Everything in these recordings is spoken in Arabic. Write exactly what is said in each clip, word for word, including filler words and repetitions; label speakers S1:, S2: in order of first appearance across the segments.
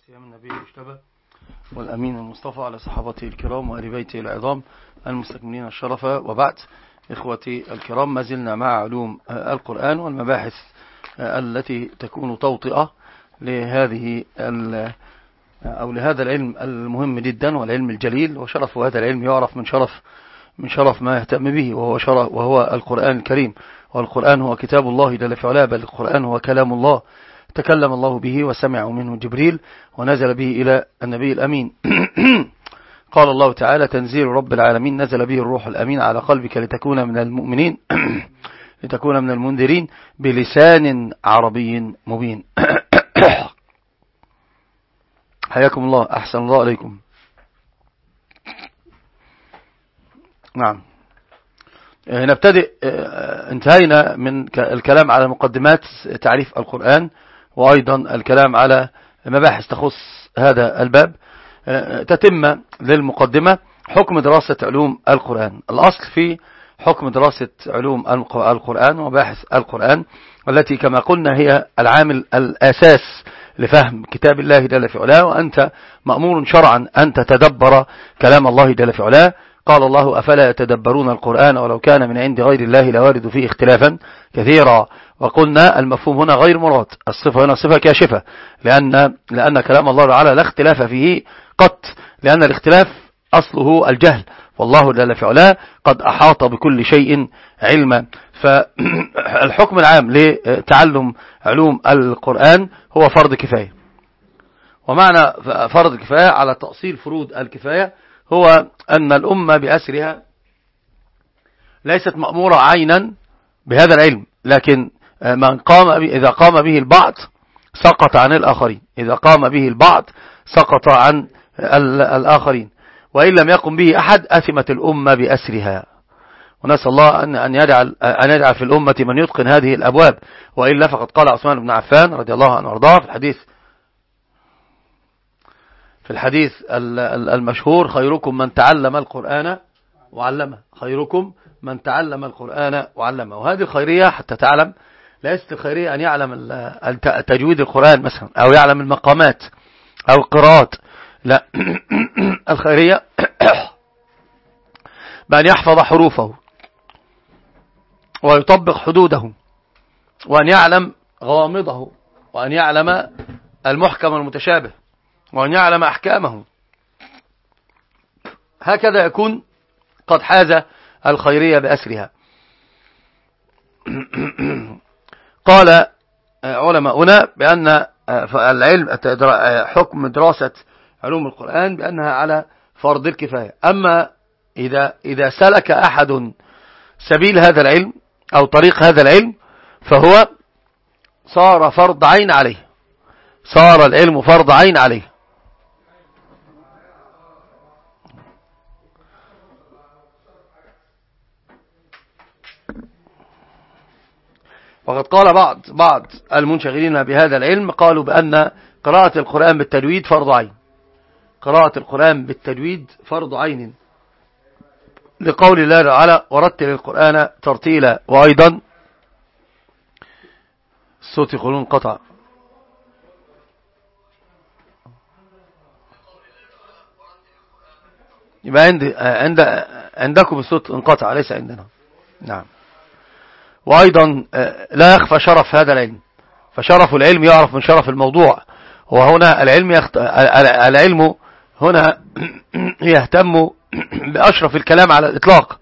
S1: سيام النبي المجتبى والأمين المصطفى على صحابته الكرام وآل بيته العظام المستكملين الشرف، وبعد. إخوتي الكرام، ما زلنا مع علوم القرآن والمباحث التي تكون توطئة لهذه أو لهذا العلم المهم جدا والعلم الجليل، وشرف هذا العلم يعرف من شرف من شرف ما يهتم به، وهو شرف وهو القرآن الكريم. والقرآن هو كتاب الله جل في علاه، بل القرآن هو كلام الله تكلم الله به وسمع منه جبريل ونزل به إلى النبي الأمين. قال الله تعالى: تنزيل رب العالمين نزل به الروح الأمين على قلبك لتكون من المؤمنين لتكون من المنذرين بلسان عربي مبين. حياكم الله، أحسن الله عليكم. نعم، نبتدئ. انتهينا من الكلام على مقدمات تعريف القرآن، وأيضا الكلام على مباحث تخص هذا الباب. تتم للمقدمة حكم دراسة علوم القرآن. الأصل في حكم دراسة علوم القرآن ومباحث القرآن، والتي كما قلنا هي العامل الأساس لفهم كتاب الله جل في علاه، وأنت مأمور شرعا أن تتدبر كلام الله جل في علاه. قال الله: أفلا يتدبرون القرآن ولو كان من عند غير الله لوارد فيه اختلافا كثيرا. وقلنا المفهوم هنا غير مراد، الصفة هنا صفة كاشفة، لأن, لأن كلام الله تعالى لا اختلاف فيه قط، لأن الاختلاف أصله الجهل، والله جل في علاه قد أحاط بكل شيء علما. فالحكم العام لتعلم علوم القرآن هو فرض كفاية. ومعنى فرض كفاية على تأصيل فروض الكفاية هو أن الأمة بأسرها ليست مأمورة عينا بهذا العلم، لكن من قام إذا قام به البعض سقط عن الآخرين، إذا قام به البعض سقط عن الآخرين، وإن لم يقم به أحد أثمت الأمة بأسرها. ونسأل الله أن أن يجعل أن يجعل في الأمة من يتقن هذه الأبواب، وإلا فقد قال عثمان بن عفان رضي الله عنه وارضاه في الحديث في الحديث المشهور: خيركم من تعلم القرآن وعلمه، خيركم من تعلم القرآن وعلمه. وهذه الخيرية حتى تعلم ليست الخيرية أن يعلم تجويد القرآن مثلا، أو يعلم المقامات أو القراءات، لا. الخيرية بأن يحفظ حروفه ويطبق حدوده، وأن يعلم غوامضه، وأن يعلم المحكم المتشابه، وأن يعلم أحكامه. هكذا يكون قد حاز الخيرية بأسرها. قال علماؤنا بأن العلم حكم دراسة علوم القرآن بأنها على فرض الكفاية. أما إذا إذا سلك أحد سبيل هذا العلم أو طريق هذا العلم فهو صار فرض عين عليه، صار العلم فرض عين عليه. وقد قال بعض بعض المنشغلين بهذا العلم، قالوا بأن قراءة القرآن بالتجويد فرض عين، قراءة القرآن بالتجويد فرض عين، لقول الله تعالى: ورتل القرآن ترتيلا. وأيضا الصوت يقولون قطع، يبقى عند عند عندكم الصوت انقطع، ليس عندنا. نعم. وأيضا لا يخفى شرف هذا العلم، فشرف العلم يعرف من شرف الموضوع. وهنا العلم يخت... العلم هنا يهتم بأشرف الكلام على الإطلاق.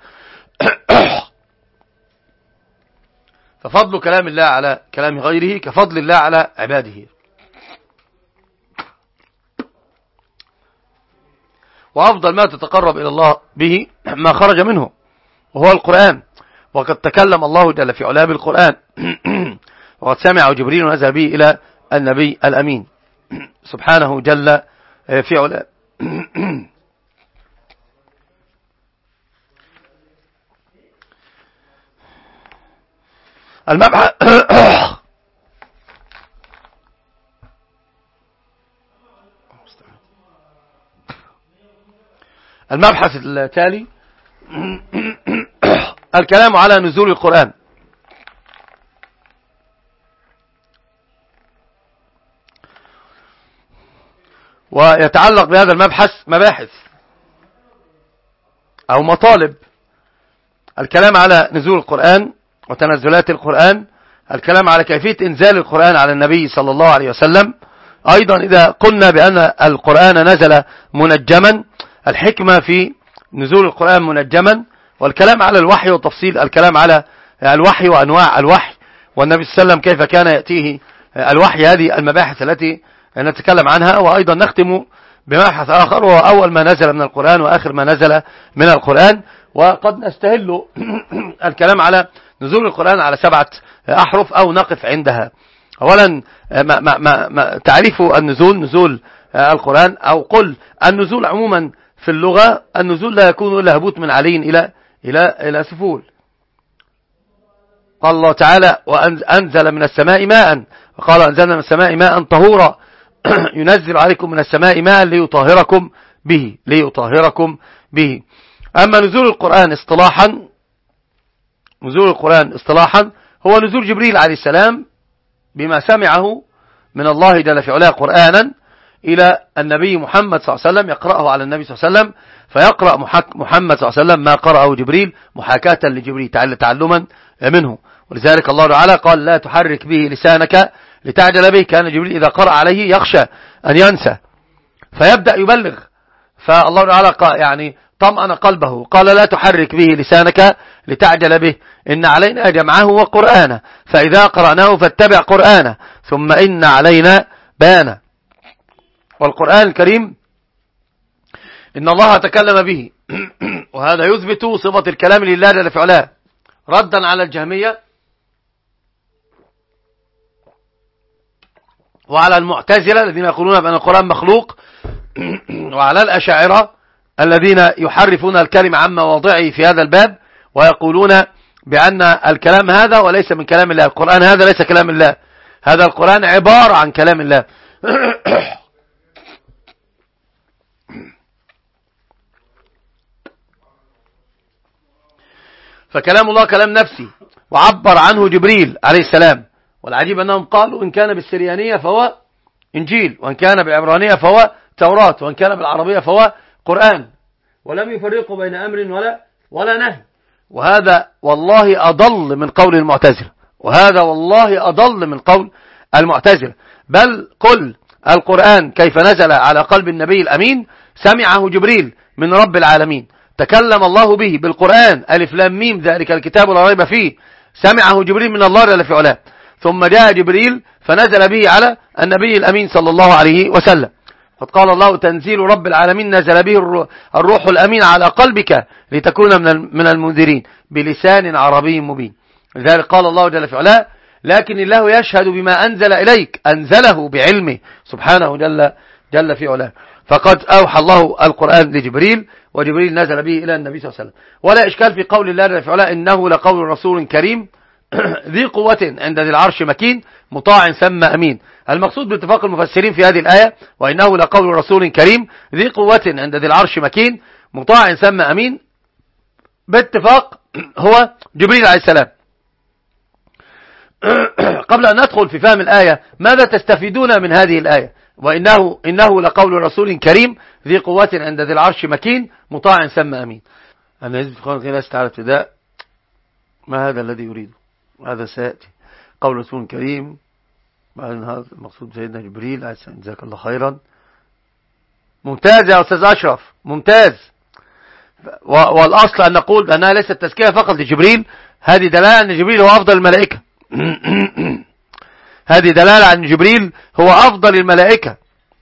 S1: ففضل كلام الله على كلام غيره كفضل الله على عباده. وأفضل ما تتقرب إلى الله به ما خرج منه، وهو القرآن. وقد تكلم الله جل في علاه بالقرآن، وقد سمع جبريل ونزل به إلى النبي الأمين سبحانه جل في علاه. المبحث المبحث التالي الكلام على نزول القرآن. ويتعلق بهذا المبحث مباحث أو مطالب: الكلام على نزول القرآن وتنزلات القرآن، الكلام على كيفية إنزال القرآن على النبي صلى الله عليه وسلم. أيضا إذا قلنا بأن القرآن نزل منجما، الحكمة في نزول القرآن منجما، والكلام على الوحي وتفصيل الكلام على الوحي وأنواع الوحي، والنبي صلى الله عليه وسلم كيف كان يأتيه الوحي. هذه المباحث التي نتكلم عنها. وأيضا نختم بمبحث آخر، وهو أول ما نزل من القرآن وآخر ما نزل من القرآن. وقد نستهل الكلام على نزول القرآن على سبعة أحرف أو نقف عندها. أولا ما ما ما ما تعريف النزول: نزول القرآن، أو قل النزول عموما في اللغة، النزول لا يكون إلا هبوط من علي إلى إلى إلى سفول. قال الله تعالى: وأنزل من السماء ماء، وقال أنزلنا من السماء ماء طهورا ينزل عليكم من السماء ماء ليطهركم به ليطهركم به. أما نزول القرآن اصطلاحا، نزول القرآن اصطلاحا هو نزول جبريل عليه السلام بما سمعه من الله جل في علاه قرآنا إلى النبي محمد صلى الله عليه وسلم، يقرأه على النبي صلى الله عليه وسلم، فيقرأ محمد صلى الله عليه وسلم ما قرأه جبريل محاكاة لجبريل تعلما منه. ولذلك الله تعالى قال: لا تحرك به لسانك لتعجل به. كان جبريل إذا قرأ عليه يخشى أن ينسى فيبدأ يبلغ، فالله تعالى يعني طمأن قلبه، قال: لا تحرك به لسانك لتعجل به، إن علينا جمعه وقرآنه، فإذا قرأناه فاتبع قرآنه، ثم إن علينا بيانه. والقرآن الكريم إن الله تكلم به وهذا يثبت صفة الكلام لله جل في علاه، ردا على الجهمية وعلى المعتزلة الذين يقولون بأن القرآن مخلوق، وعلى الأشاعرة الذين يحرفون الكلمة عن مواضعه في هذا الباب، ويقولون بأن الكلام هذا وليس من كلام الله، القرآن هذا ليس كلام الله، هذا القرآن عبارة عن كلام الله. فكلام الله كلام نفسي وعبر عنه جبريل عليه السلام. والعجيب أنهم قالوا إن كان بالسريانية فهو إنجيل، وإن كان بالعبرانية فهو توراة، وإن كان بالعربية فهو قرآن، ولم يفرقوا بين أمر ولا ولا نهي. وهذا والله أضل من قول المعتزلة، وهذا والله أضل من قول المعتزلة. بل قل القرآن كيف نزل على قلب النبي الأمين، سمعه جبريل من رب العالمين، تكلم الله به بالقرآن، ألف لام ميم ذلك الكتاب لا ريب فيه، سمعه جبريل من الله جل في علاه، ثم جاء جبريل فنزل به على النبي الأمين صلى الله عليه وسلم. قد قال الله: تنزيل رب العالمين نزل به الروح الأمين على قلبك لتكون من المنذرين بلسان عربي مبين. لذلك قال الله جل في علاه: لكن الله يشهد بما أنزل إليك، أنزله بعلمه سبحانه جل, جل في علاه. فقد أوحى الله القرآن لجبريل، وجبريل نزل به إلى النبي صلى الله عليه وسلم. ولا إشكال في قول الله جل في علاه: إنه لقول رسول كريم ذي قوة عند ذي العرش مكين مطاع ثم أمين. المقصود باتفاق المفسرين في هذه الآية: وإنه لقول رسول كريم ذي قوة عند ذي العرش مكين مطاع ثم أمين، باتفاق هو جبريل عليه السلام. قبل أن ندخل في فهم الآية، ماذا تستفيدون من هذه الآية؟ وإنه إنه لقول رسول كريم ذي قوة عند ذي العرش مكين مطاع ثم أمين. أنا يجب خلق الله تعالى ابتداء ما هذا الذي يريده، هذا سيأتي. قول رسول كريم، هذا المقصود سيدنا جبريل، جزاك الله خيرا. ممتاز يا أستاذ أشرف، ممتاز. والأصل أن نقول أنها ليست تزكية فقط لجبريل، هذه دلالة أن جبريل هو أفضل الملائكة. هذه دلالة أن جبريل هو أفضل الملائكة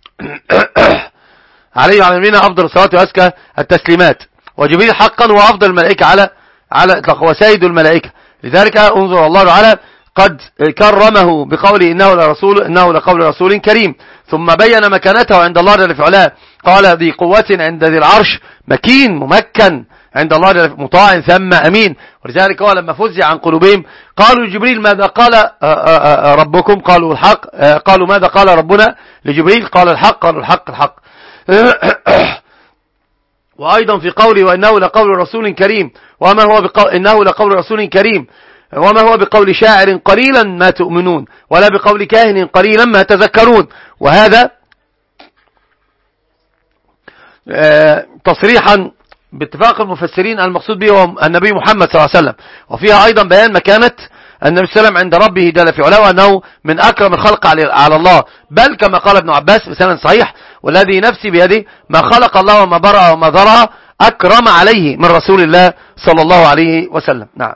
S1: عليه وعلى نبينا أفضل الصلاة وأزكى التسليمات. وجبريل حقا هو أفضل الملائكة على على إطلاق، وسيد الملائكة. لذلك انظر الله تعالى قد كرمه بقوله إنه لرسول إنه لقول رسول كريم، ثم بين مكانته عند الله جل في علاه، قال ذي قوة عند ذي العرش مكين ممكن عند الله جل مطاع ثم أمين. ولذلك هو لما فزع عن قلوبهم قالوا لجبريل: ماذا قال ربكم؟ قالوا الحق. قالوا: ماذا قال ربنا لجبريل؟ قال الحق. قالوا الحق الحق. وأيضا في قوله: وإنه لقول رسول كريم، وما هو بقول إنه لقول رسول كريم وما هو بقول شاعر قليلا ما تؤمنون، ولا بقول كاهن قليلا ما تذكرون. وهذا تصريحا باتفاق المفسرين المقصود به هو النبي محمد صلى الله عليه وسلم، وفيها أيضا بيان مكانة النبي صلى الله عليه وسلم عند ربه جل في علاه، وأنه من أكرم الخلق على الله، بل كما قال ابن عباس بسند صحيح: والذي نفسي بيده ما خلق الله وما برأ وما ذرى أكرم عليه من رسول الله صلى الله عليه وسلم. نعم.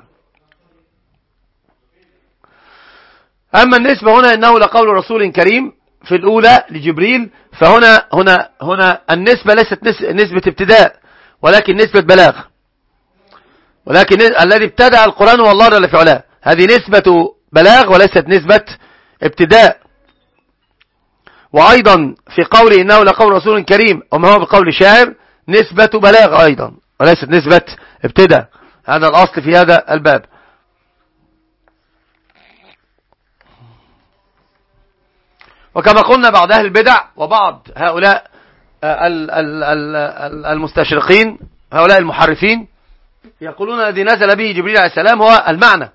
S1: أما النسبة هنا إنه لقول رسول كريم في الأولى لجبريل، فهنا هنا هنا النسبة ليست نسبة ابتداء ولكن نسبة بلاغ، ولكن الذي ابتدأ القرآن هو الله جل في علاه، هذه نسبة بلاغ وليست نسبة ابتداء. وأيضا في قوله إنه لقول رسول كريم وما هو بقول شاعر نسبة بلاغ أيضا وليست نسبة ابتداء، هذا الأصل في هذا الباب. وكما قلنا بعض أهل البدع وبعض هؤلاء المستشرقين هؤلاء المحرفين يقولون الذي نزل به جبريل عليه السلام هو المعنى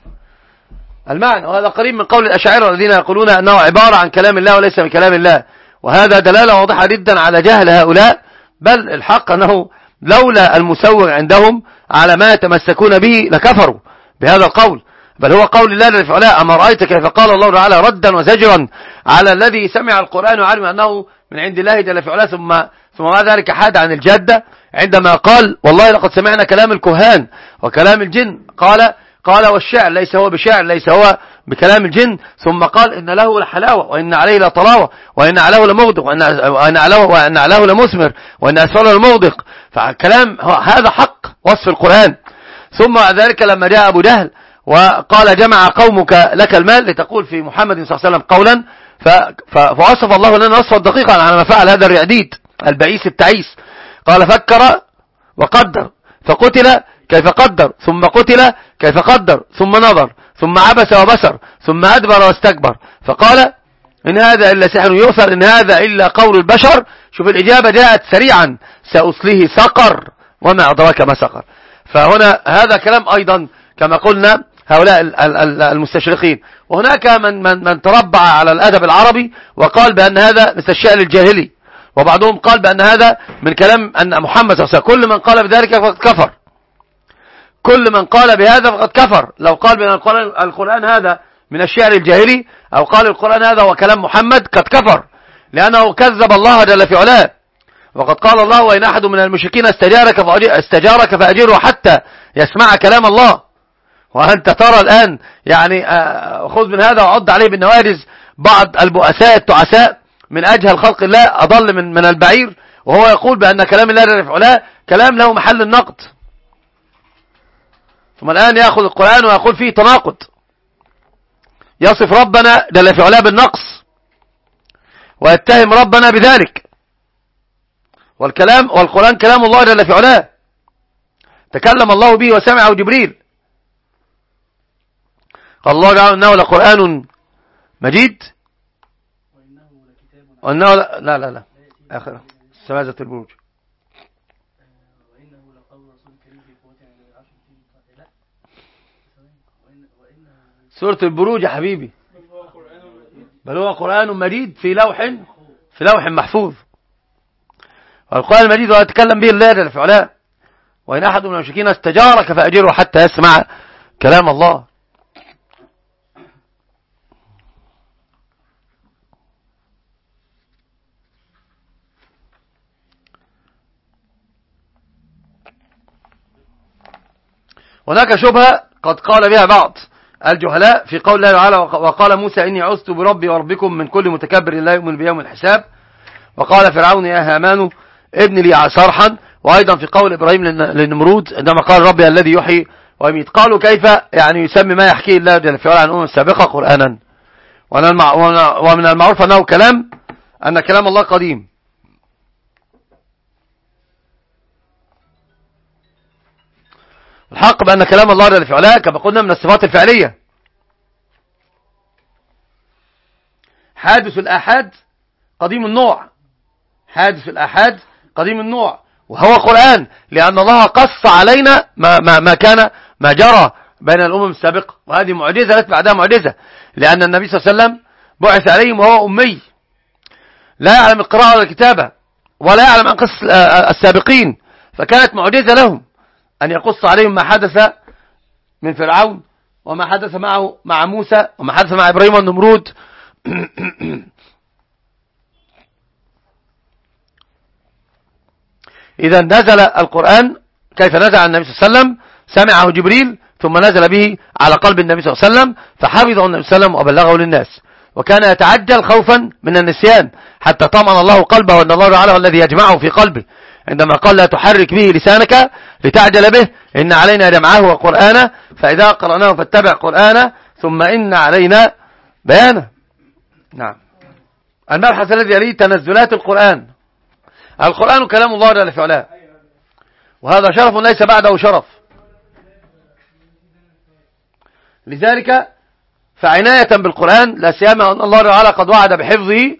S1: المعنى وهذا قريب من قول الأشاعرة الذين يقولون أنه عبارة عن كلام الله وليس من كلام الله، وهذا دلالة واضحة جدا على جهل هؤلاء، بل الحق أنه لولا المسوغ عندهم على ما يتمسكون به لكفروا بهذا القول، بل هو قول الله جل في علاه: أما رأيت كيف قال الله تعالى ردا وزجرا على الذي سمع القرآن وعلم أنه من عند الله جل في علاه، ثم ثم بعد ذلك حاد عن الجادة عندما قال: والله لقد سمعنا كلام الكهان وكلام الجن، قال قال والشعر ليس هو بشعر، ليس هو بكلام الجن، ثم قال إن له لحلاوة وإن عليه لطلاوة وإن علاه لمغدق وإن علاه وإن علاه لمثمر وإن أسفله لمغدق. فكلام هذا حق وصف القرآن. ثم بعد ذلك لما جاء أبو جهل وقال: جمع قومك لك المال لتقول في محمد صلى الله عليه وسلم قولا، فوصف الله لنا وصفا دقيقا على ما فعل هذا الرعديد البئيس التعيس. قال: فكر وقدر فقتل كيف قدر، ثم قتل كيف قدر، ثم نظر، ثم عبس وبسر، ثم أدبر واستكبر، فقال: إن هذا إلا سحر يؤثر، إن هذا إلا قول البشر. شوف الإجابة جاءت سريعا: سأصليه سقر وما أدراك ما سقر. فهنا هذا كلام أيضا كما قلنا هؤلاء المستشرقين. وهناك من, من, من تربع على الأدب العربي وقال بأن هذا مثل الشعر الجاهلي، وبعضهم قال بأن هذا من كلام أن محمد صلى الله عليه وسلم. كل من قال بذلك فقد كفر، كل من قال بهذا فقد كفر. لو قال بأن القرآن, القرآن هذا من الشعر الجاهلي أو قال القرآن هذا هو كلام محمد قد كفر، لأنه كذب الله جل في علاه. وقد قال الله: وإن أحد من المشركين استجارك استجارك فأجره حتى يسمع كلام الله. وأنت ترى الآن يعني خذ من هذا وعد عليه بالنوارز بعض البؤساء التعساء من أجهل خلق الله أضل من من البعير، وهو يقول بأن كلام الله جل في علاه كلام له محل النقد، ثم الآن يأخذ القرآن ويقول فيه تناقض، يصف ربنا جل في علاه بالنقص ويتهم ربنا بذلك. والكلام والقرآن كلام الله جل في علاه، تكلم الله به وسمعه جبريل. قال الله تعالى: إنه لقرآن مجيد وإنه لا لا لا, لا. آخر سمازة البروج. سورة البروج يا حبيبي، بل هو قرآن مجيد في لوح في لوح محفوظ. والقرآن المجيد ويتكلم به الله جل في علاه: وإن أحد من المشركين استجارك فأجره حتى يسمع كلام الله. هناك شبهة قد قال بها بعض الجهلاء في قول الله تعالى: وقال موسى إني عزت بربي وربكم من كل متكبر لا يؤمن بيوم الحساب. وقال فرعون: يا هامان ابن لي صرحا. وأيضا في قول إبراهيم للنمرود عندما قال: ربي الذي يحيي ويميت. قالوا كيف يعني يسمي ما يحكيه الله جل في علاه عن الأمم السابقة قرآنا؟ ومن المعروف أنه كلام أن كلام الله قديم. الحق بأن كلام الله جل في علاه كما قلنا من الصفات الفعلية. حادث الآحاد قديم النوع، حادث الآحاد قديم النوع، وهو قرآن، لأن الله قص علينا ما, ما, ما كان ما جرى بين الأمم السابقة، وهذه معجزة ليست بعدها معجزة، لأن النبي صلى الله عليه وسلم بعث عليهم وهو أمي لا يعلم القراءة ولا الكتابة، ولا يعلم عن قصص السابقين، فكانت معجزة لهم أن يقص عليهم ما حدث من فرعون وما حدث معه مع موسى وما حدث مع إبراهيم والنمرود. إذا نزل القرآن كيف نزل عن النبي صلى الله عليه وسلم؟ سمعه جبريل ثم نزل به على قلب النبي صلى الله عليه وسلم، فحفظه النبي صلى الله عليه وسلم وبلغه للناس، وكان يتعجل خوفا من النسيان حتى طمن الله قلبه، وأن الله تعالى الذي يجمعه في قلبه عندما قال لا تحرك به لسانك لتعجل به، إن علينا جمعه وقرآنه، فإذا قرأناه فاتبع قرآنه ثم إن علينا بيانه. نعم. المبحث الذي يليه تنزلات القرآن. القرآن كلام الله جل في علاه، وهذا شرف ليس بعده شرف، لذلك فعناية بالقرآن لا سيما أن الله تعالى قد وعد بحفظه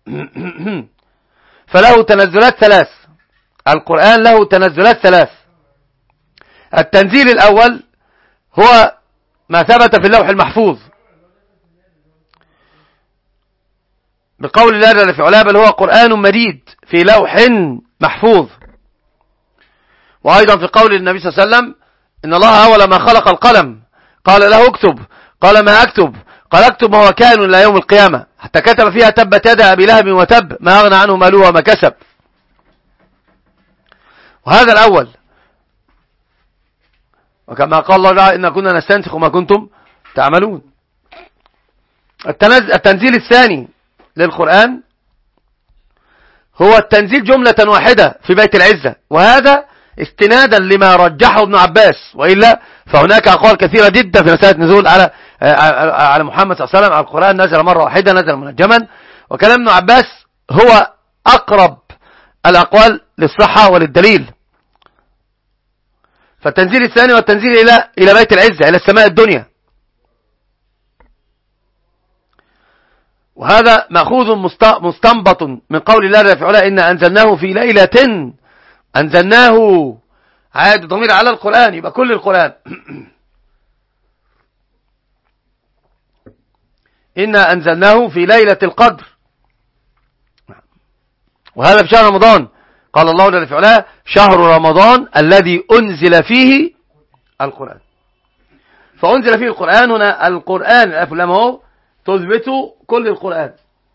S1: فله تنزلات ثلاث. القرآن له تنزلات ثلاث. التنزيل الأول هو ما ثبت في اللوح المحفوظ بقول الله جل في علاه بل هو قرآن مجيد في لوح محفوظ، وأيضا في قول النبي صلى الله عليه وسلم إن الله أول ما خلق القلم قال له اكتب، قال ما أكتب؟ قال اكتب ما هو كائن إلى يوم القيامة، حتى كتب فيها تبت يدا أبي لهب وتب ما أغنى عنه ماله وما كسب. وهذا الأول، وكما قال الله تعالى إن كنا نستنسخ ما كنتم تعملون. التنزيل الثاني للقرآن هو التنزيل جملة واحدة في بيت العزة، وهذا استنادا لما رجحه ابن عباس، وإلا فهناك أقوال كثيرة جدا في مسألة نزول على على محمد صلى الله عليه وسلم. على القرآن نزل مرة واحدة، نزل منجما، وكلام ابن عباس هو أقرب الأقوال للصحة وللدليل. فالتنزيل الثاني والتنزيل إلى إلى بيت العزة، إلى السماء الدنيا، وهذا مأخوذ مستنبط من قول الله جل في علاه إن أنزلناه في ليلة، أنزلناه عاد ضمير على القرآن، يبقى كل القرآن. إنا أنزلناه في ليلة القدر، وهذا في شهر رمضان. قال الله جل في علاه شهر رمضان الذي أنزل فيه القرآن، فأنزل فيه القرآن. هنا القرآن الأفلام هو تثبت كل القرآن،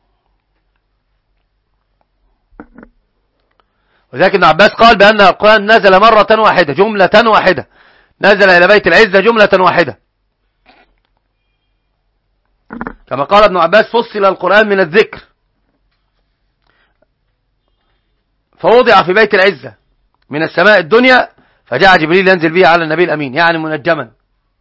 S1: وذلك ابن عباس قال بأن القرآن نزل مرة واحدة جملة واحدة، نزل إلى بيت العزة جملة واحدة، كما قال ابن عباس فصل القرآن من الذكر فوضع في بيت العزة من السماء الدنيا، فجاء جبريل ينزل به على النبي الأمين، يعني منجما.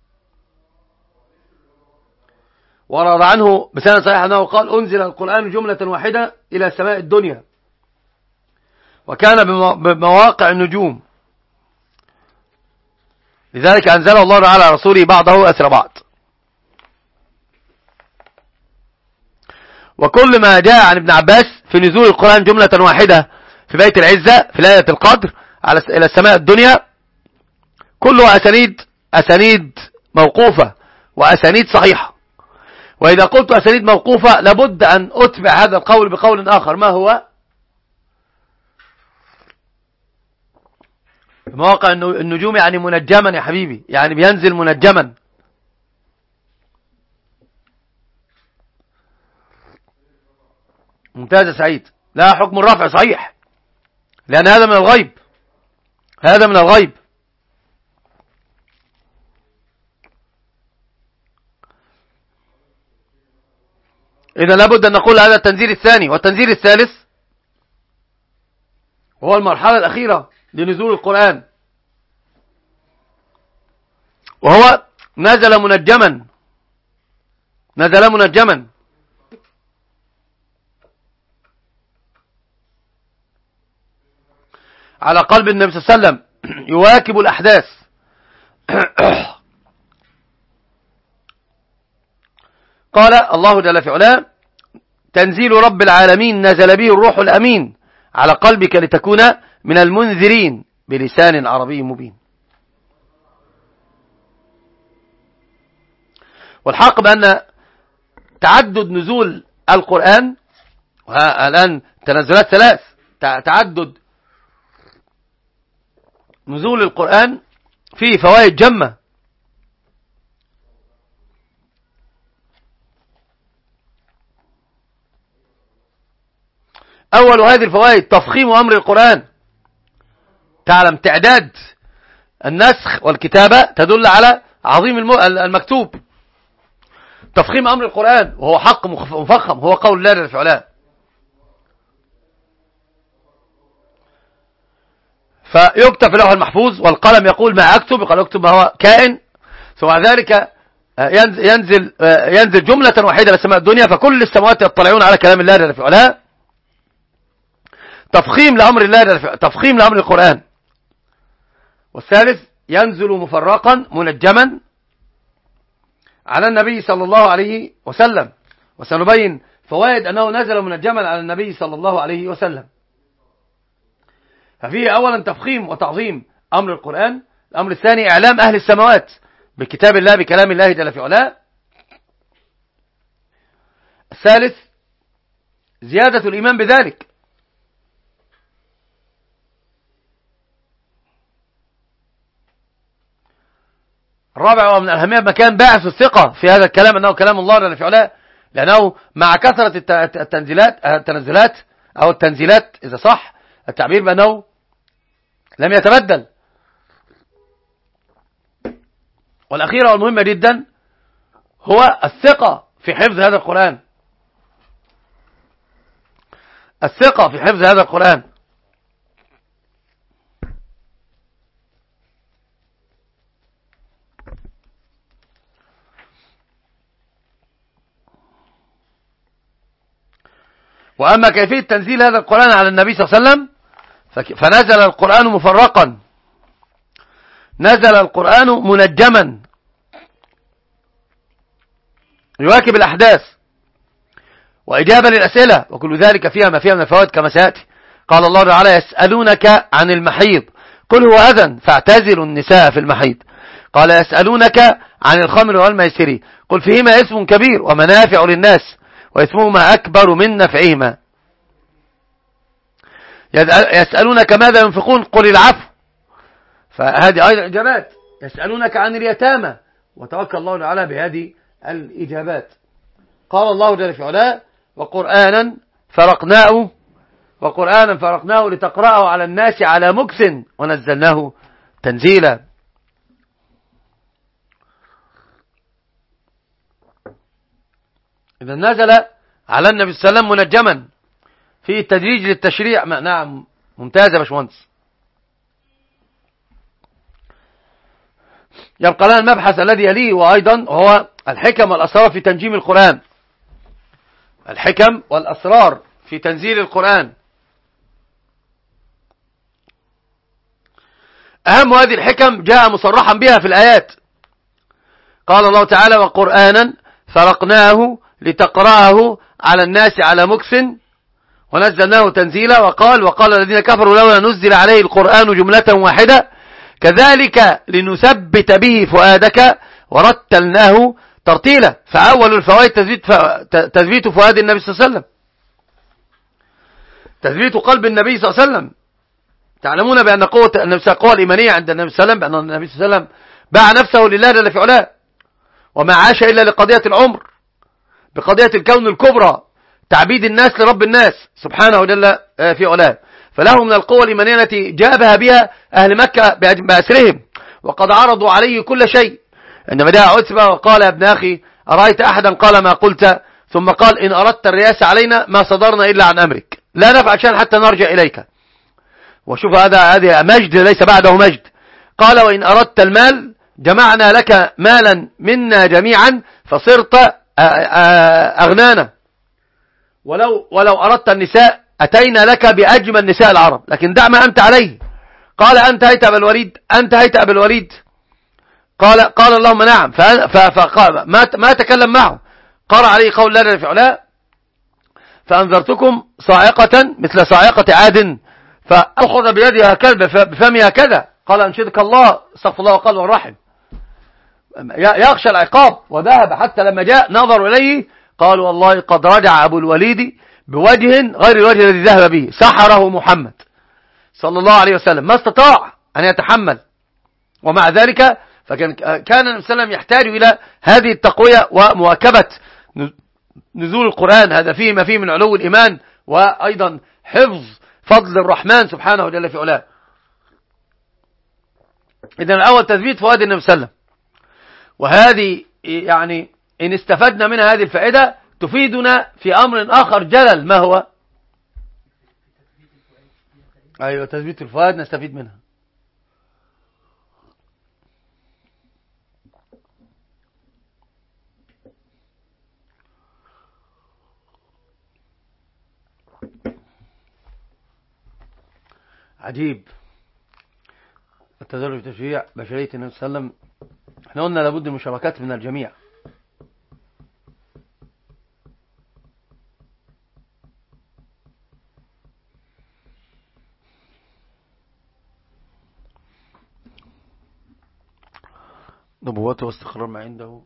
S1: ورد عنه بسند صحيح أنه قال أنزل القرآن جملة واحدة إلى السماء الدنيا، وكان بمواقع النجوم، لذلك أنزله الله على رسوله بعضه أسر بعض. وكل ما جاء عن ابن عباس في نزول القرآن جملة واحدة في بيت العزة في ليلة القدر على إلى السماء الدنيا كله أسانيد أسانيد موقوفة وأسانيد صحيحة. وإذا قلت أسانيد موقوفة لابد أن أتبع هذا القول بقول آخر، ما هو؟ مواقع النجوم يعني منجما يا حبيبي، يعني بينزل منجما. ممتاز يا سعيد. لا، حكم الرفع صحيح، لأن هذا من الغيب، هذا من الغيب. إذا لابد أن نقول هذا التنزيل الثاني. والتنزيل الثالث هو المرحلة الأخيرة لنزول القرآن، وهو نزل منجما، نزل منجما على قلب النبي صلى الله عليه وسلم يواكب الأحداث. قال الله جل في علاه تنزيل رب العالمين نزل به الروح الأمين على قلبك لتكون من المنذرين بلسان عربي مبين. والحق بأن تعدد نزول القرآن، والآن تنزلات ثلاث، تعدد نزول القرآن فيه فوائد جمة. أول هذه الفوائد تفخيم أمر القرآن. تعلم تعداد النسخ والكتابة تدل على عظيم المكتوب. تفخيم أمر القرآن وهو حق مفخم، هو قول الله جل في علاه. فيكتب في اللوح المحفوظ والقلم يقول ما أكتب، يقول أكتب ما هو كائن، ثم ذلك ينزل ينزل جملة واحدة للسماء الدنيا، فكل السماوات يطلعون على كلام الله جل في علاه. تفخيم لأمر الله جل في علاه، تفخيم لأمر القرآن. والثالث ينزل مفرقا منجما على النبي صلى الله عليه وسلم، وسنبين فوائد أنه نزل منجما على النبي صلى الله عليه وسلم. ففيه أولا تفخيم وتعظيم أمر القرآن. الأمر الثاني إعلام أهل السماوات بكتاب الله بكلام الله جل في علاه. الثالث زيادة الإيمان بذلك. الرابع ومن أهمية مكان باعث الثقة في هذا الكلام أنه كلام الله جل في علاه، لأنه مع كثرة التنزيلات التنزيلات أو التنزيلات إذا صح التعبير بأنه لم يتبدل. والأخيرة والمهمة جدا هو الثقة في حفظ هذا القرآن، الثقة في حفظ هذا القرآن. وأما كيفية تنزيل هذا القرآن على النبي صلى الله عليه وسلم فنزل القرآن مفرقا، نزل القرآن منجما يواكب الأحداث وإجابة للأسئلة، وكل ذلك فيها ما فيها من الفوائد كما سيأتي. قال الله تعالى يسألونك عن المحيض قل هو أذى فاعتزلوا النساء في المحيض. قال يسألونك عن الخمر والميسر قل فيهما اسم كبير ومنافع للناس وإثمهما أكبر من نفعهما. يسألونك ماذا ينفقون قل العفو، فهذه أيضا إجابات. يسألونك عن اليتامى وتوكل الله تعالى بهذه الإجابات. قال الله جل في علاه وقرآنا فرقناه وقرآنا فرقناه لتقرأه على الناس على مكث ونزلناه تنزيلا. إذا نزل على النبي صلى الله عليه وسلم منجما في التدريج للتشريع. نعم ممتاز يا باشمهندس. يبقى لنا المبحث الذي يليه وأيضا هو الحكم والأسرار في تنجيم القرآن، الحكم والأسرار في تنزيل القرآن. أهم هذه الحكم جاء مصرحا بها في الآيات. قال الله تعالى وقرآنا فرقناه لتقرأه على الناس على مكث ونزلناه تنزيلا. وقال وقال الذين كفروا لولا نزل عليه القرآن جملة واحدة كذلك لنثبت به فؤادك ورتلناه ترتيلا. فأول الفوائد تثبيت, تثبيت فؤاد النبي صلى الله عليه وسلم، تثبيت قلب النبي صلى الله عليه وسلم. تعلمون بأن قوة القوة الإيمانية عند النبي صلى الله عليه وسلم بأن النبي صلى الله عليه وسلم باع نفسه لله جل في علاه وما عاش إلا لقضية العمر، بقضية الكون الكبرى، تعبيد الناس لرب الناس سبحانه جل في علاه. فله من القوة الإيمانية التي جابها بها أهل مكة بأسرهم وقد عرضوا عليه كل شيء. عندما دعا عتبة وقال يا ابن أخي أرأيت أحدا قال ما قلت، ثم قال إن أردت الرئاسة علينا ما صدرنا إلا عن أمرك لا نفعل شيئا حتى نرجع إليك. وشوف هذا هذا مجد ليس بعده مجد. قال وإن أردت المال جمعنا لك مالا منا جميعا فصرت أغنانا، ولو ولو أردت النساء أتينا لك بأجمل نساء العرب، لكن دع ما أنت عليه. قال أنت هيت أبا الوليد أنت هيت أبا الوليد قال قال اللهم نعم. فقال ما ما تكلم معه، قرأ عليه قول الله في علاه فأنذرتكم صاعقة مثل صاعقة عاد فأخذ بيدها كلب بفمها كذا. قال أنشدك الله استغفر الله وقال والرحم، يخشى العقاب. وذهب حتى لما جاء نظروا إليه قالوا والله قد رجع أبو الوليد بوجه غير الوجه الذي ذهب به، سحره محمد صلى الله عليه وسلم، ما استطاع أن يتحمل. ومع ذلك فكان كان النبي صلى الله عليه وسلم يحتاج إلى هذه التقوية ومواكبة نزول القرآن. هذا فيه ما فيه من علو الإيمان، وأيضا حفظ فضل الرحمن سبحانه جل في علاه. إذن الأول تثبيت فؤاد النبي صلى الله عليه وسلم، وهذه يعني إن استفدنا منها هذه الفائدة تفيدنا في أمر آخر جلل. ما هو؟ أيوة، تثبيت الفؤاد نستفيد منها. عجيب التدرج في تشريع بشرية النبي صلى الله عليه وسلم. احنا قلنا لابد من مشاركات من الجميع. نبوته واستقرار ما عنده.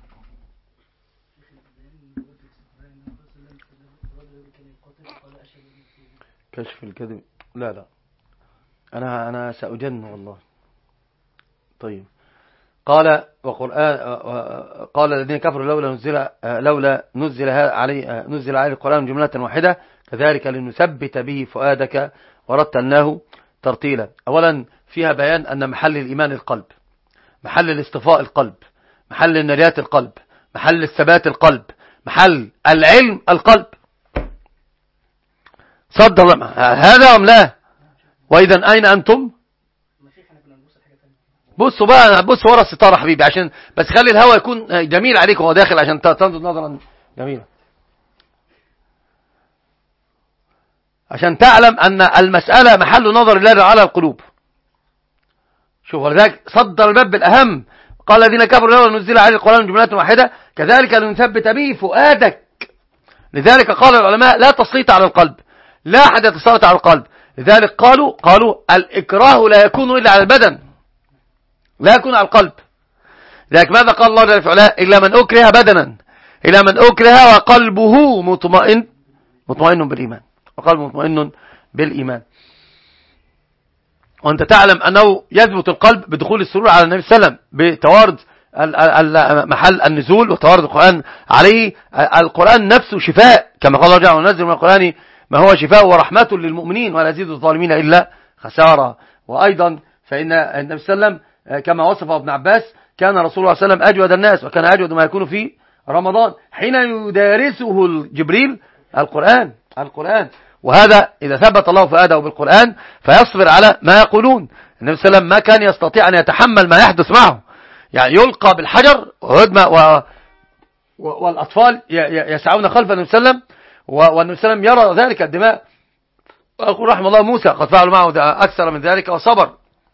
S1: كشف الكذب. لا لا أنا أنا سأجن والله. طيب، قال وقرآن قال الذين كفروا لولا نزل لولا نزل عليه نزل عليه القرآن جملة واحدة كذلك لنثبت به فؤادك ورتلناه ترتيلا. أولا فيها بيان أن محل الإيمان القلب، محل الاصطفاء القلب، محل النجاة القلب، محل الثبات القلب، محل العلم القلب. صدق هذا أم لا؟ وإذا أين أنتم؟ بصوا بقى، بصوا ورا الستارة حبيبي، عشان بس خلي الهواء يكون جميل عليك وهو داخل عشان تنظر نظرا جميلة، عشان تعلم أن المسألة محل نظر الله على القلوب. شوف، ولذلك صدر الباب بالأهم. قال الذين كفروا لولا نزل عليه القرآن جملة واحدة كذلك لنثبت به فؤادك. لذلك قال العلماء لا تسليط على القلب، لا أحد يتسلط على القلب. لذلك قالوا قالوا الإكراه لا يكون إلا على البدن، لا يكون على القلب. لذلك ماذا قال الله جل وعلا؟ إلا من أكره بدنا، إلا من أكره وقلبه مطمئن مطمئن بالإيمان، وقلبه مطمئن بالإيمان. وأنت تعلم أنه يثبت القلب بدخول السرور على النبي صلى الله عليه وسلم بتوارد محل النزول وتوارد القرآن عليه. القرآن نفسه شفاء، كما قال الله جل وعلا وننزل من القرآن ما هو شفاء ورحمة للمؤمنين ولا يزيد الظالمين إلا خسارة. وأيضا فإن النبي صلى الله عليه وسلم كما وصفه ابن عباس كان رسول الله صلى الله عليه وسلم أجود الناس، وكان أجود ما يكون في رمضان حين يدارسه جبريل القرآن القرآن وهذا إذا ثبت الله فؤاده بالقرآن فيصبر على ما يقولون. النبي صلى الله عليه وسلم ما كان يستطيع أن يتحمل ما يحدث معه، يعني يلقى بالحجر ويدمى و... والأطفال يسعون خلف النبي صلى الله عليه وسلم، والنبي صلى الله عليه وسلم يرى ذلك الدماء. وأقول رحمه الله موسى قد فعلوا معه أكثر من ذلك وصبر.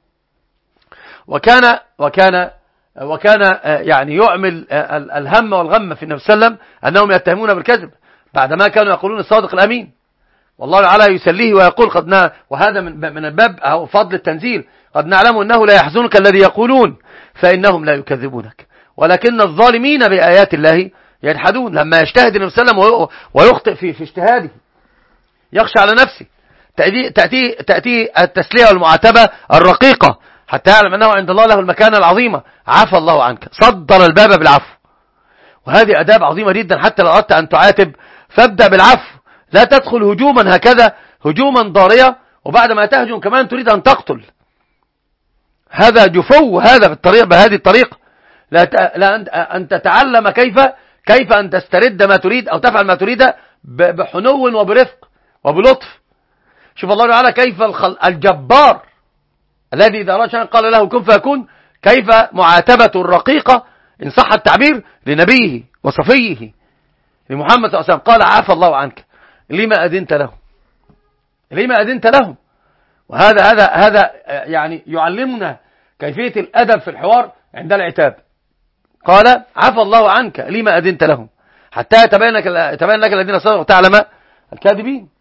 S1: وكان وكان وكان يعني يعمل الهم والغم في النبي صلى الله عليه وسلم أنهم يتهمون بالكذب بعدما كانوا يقولون الصادق الأمين، والله تعالى يسليه ويقول قد نا وهذا من من الباب أو فضل التنزيل قد نعلم أنه لا يحزنك الذي يقولون فإنهم لا يكذبونك ولكن الظالمين بآيات الله يجحدون. لما يجتهد النبي صلى الله عليه وسلم ويخطئ في في اجتهاده يخشى على نفسه، تأتي تأتي تأتي التسلية والمعاتبة الرقيقة حتى يعلم أنه عند الله له المكانة العظيمة. عفى الله عنك، صدر الباب بالعفو، وهذه أداب عظيمة جدا. حتى لو أردت أن تعاتب فابدأ بالعفو، لا تدخل هجوما هكذا هجوما ضارية وبعد ما تهجم كمان تريد أن تقتل. هذا جفو، هذا بالطريقة بهذه الطريقة. لا لا أن تتعلم كيف كيف أن تسترد ما تريد أو تفعل ما تريد بحنو وبرفق وبلطف. شوف الله تعالى كيف الجبار الذي إذا أراد شيئا قال له كن فيكون، كيف معاتبة الرقيقة إن صح التعبير لنبيه وصفيه لمحمد صلى الله عليه وسلم. قال عفى الله عنك، لما أذنت له لما أذنت لهم. وهذا هذا هذا يعني يعلمنا كيفية الأدب في الحوار عند العتاب. قال عفى الله عنك لما أذنت لهم حتى يتبين لك يتبين لك الذين صدقوا وتعلم الكاذبين.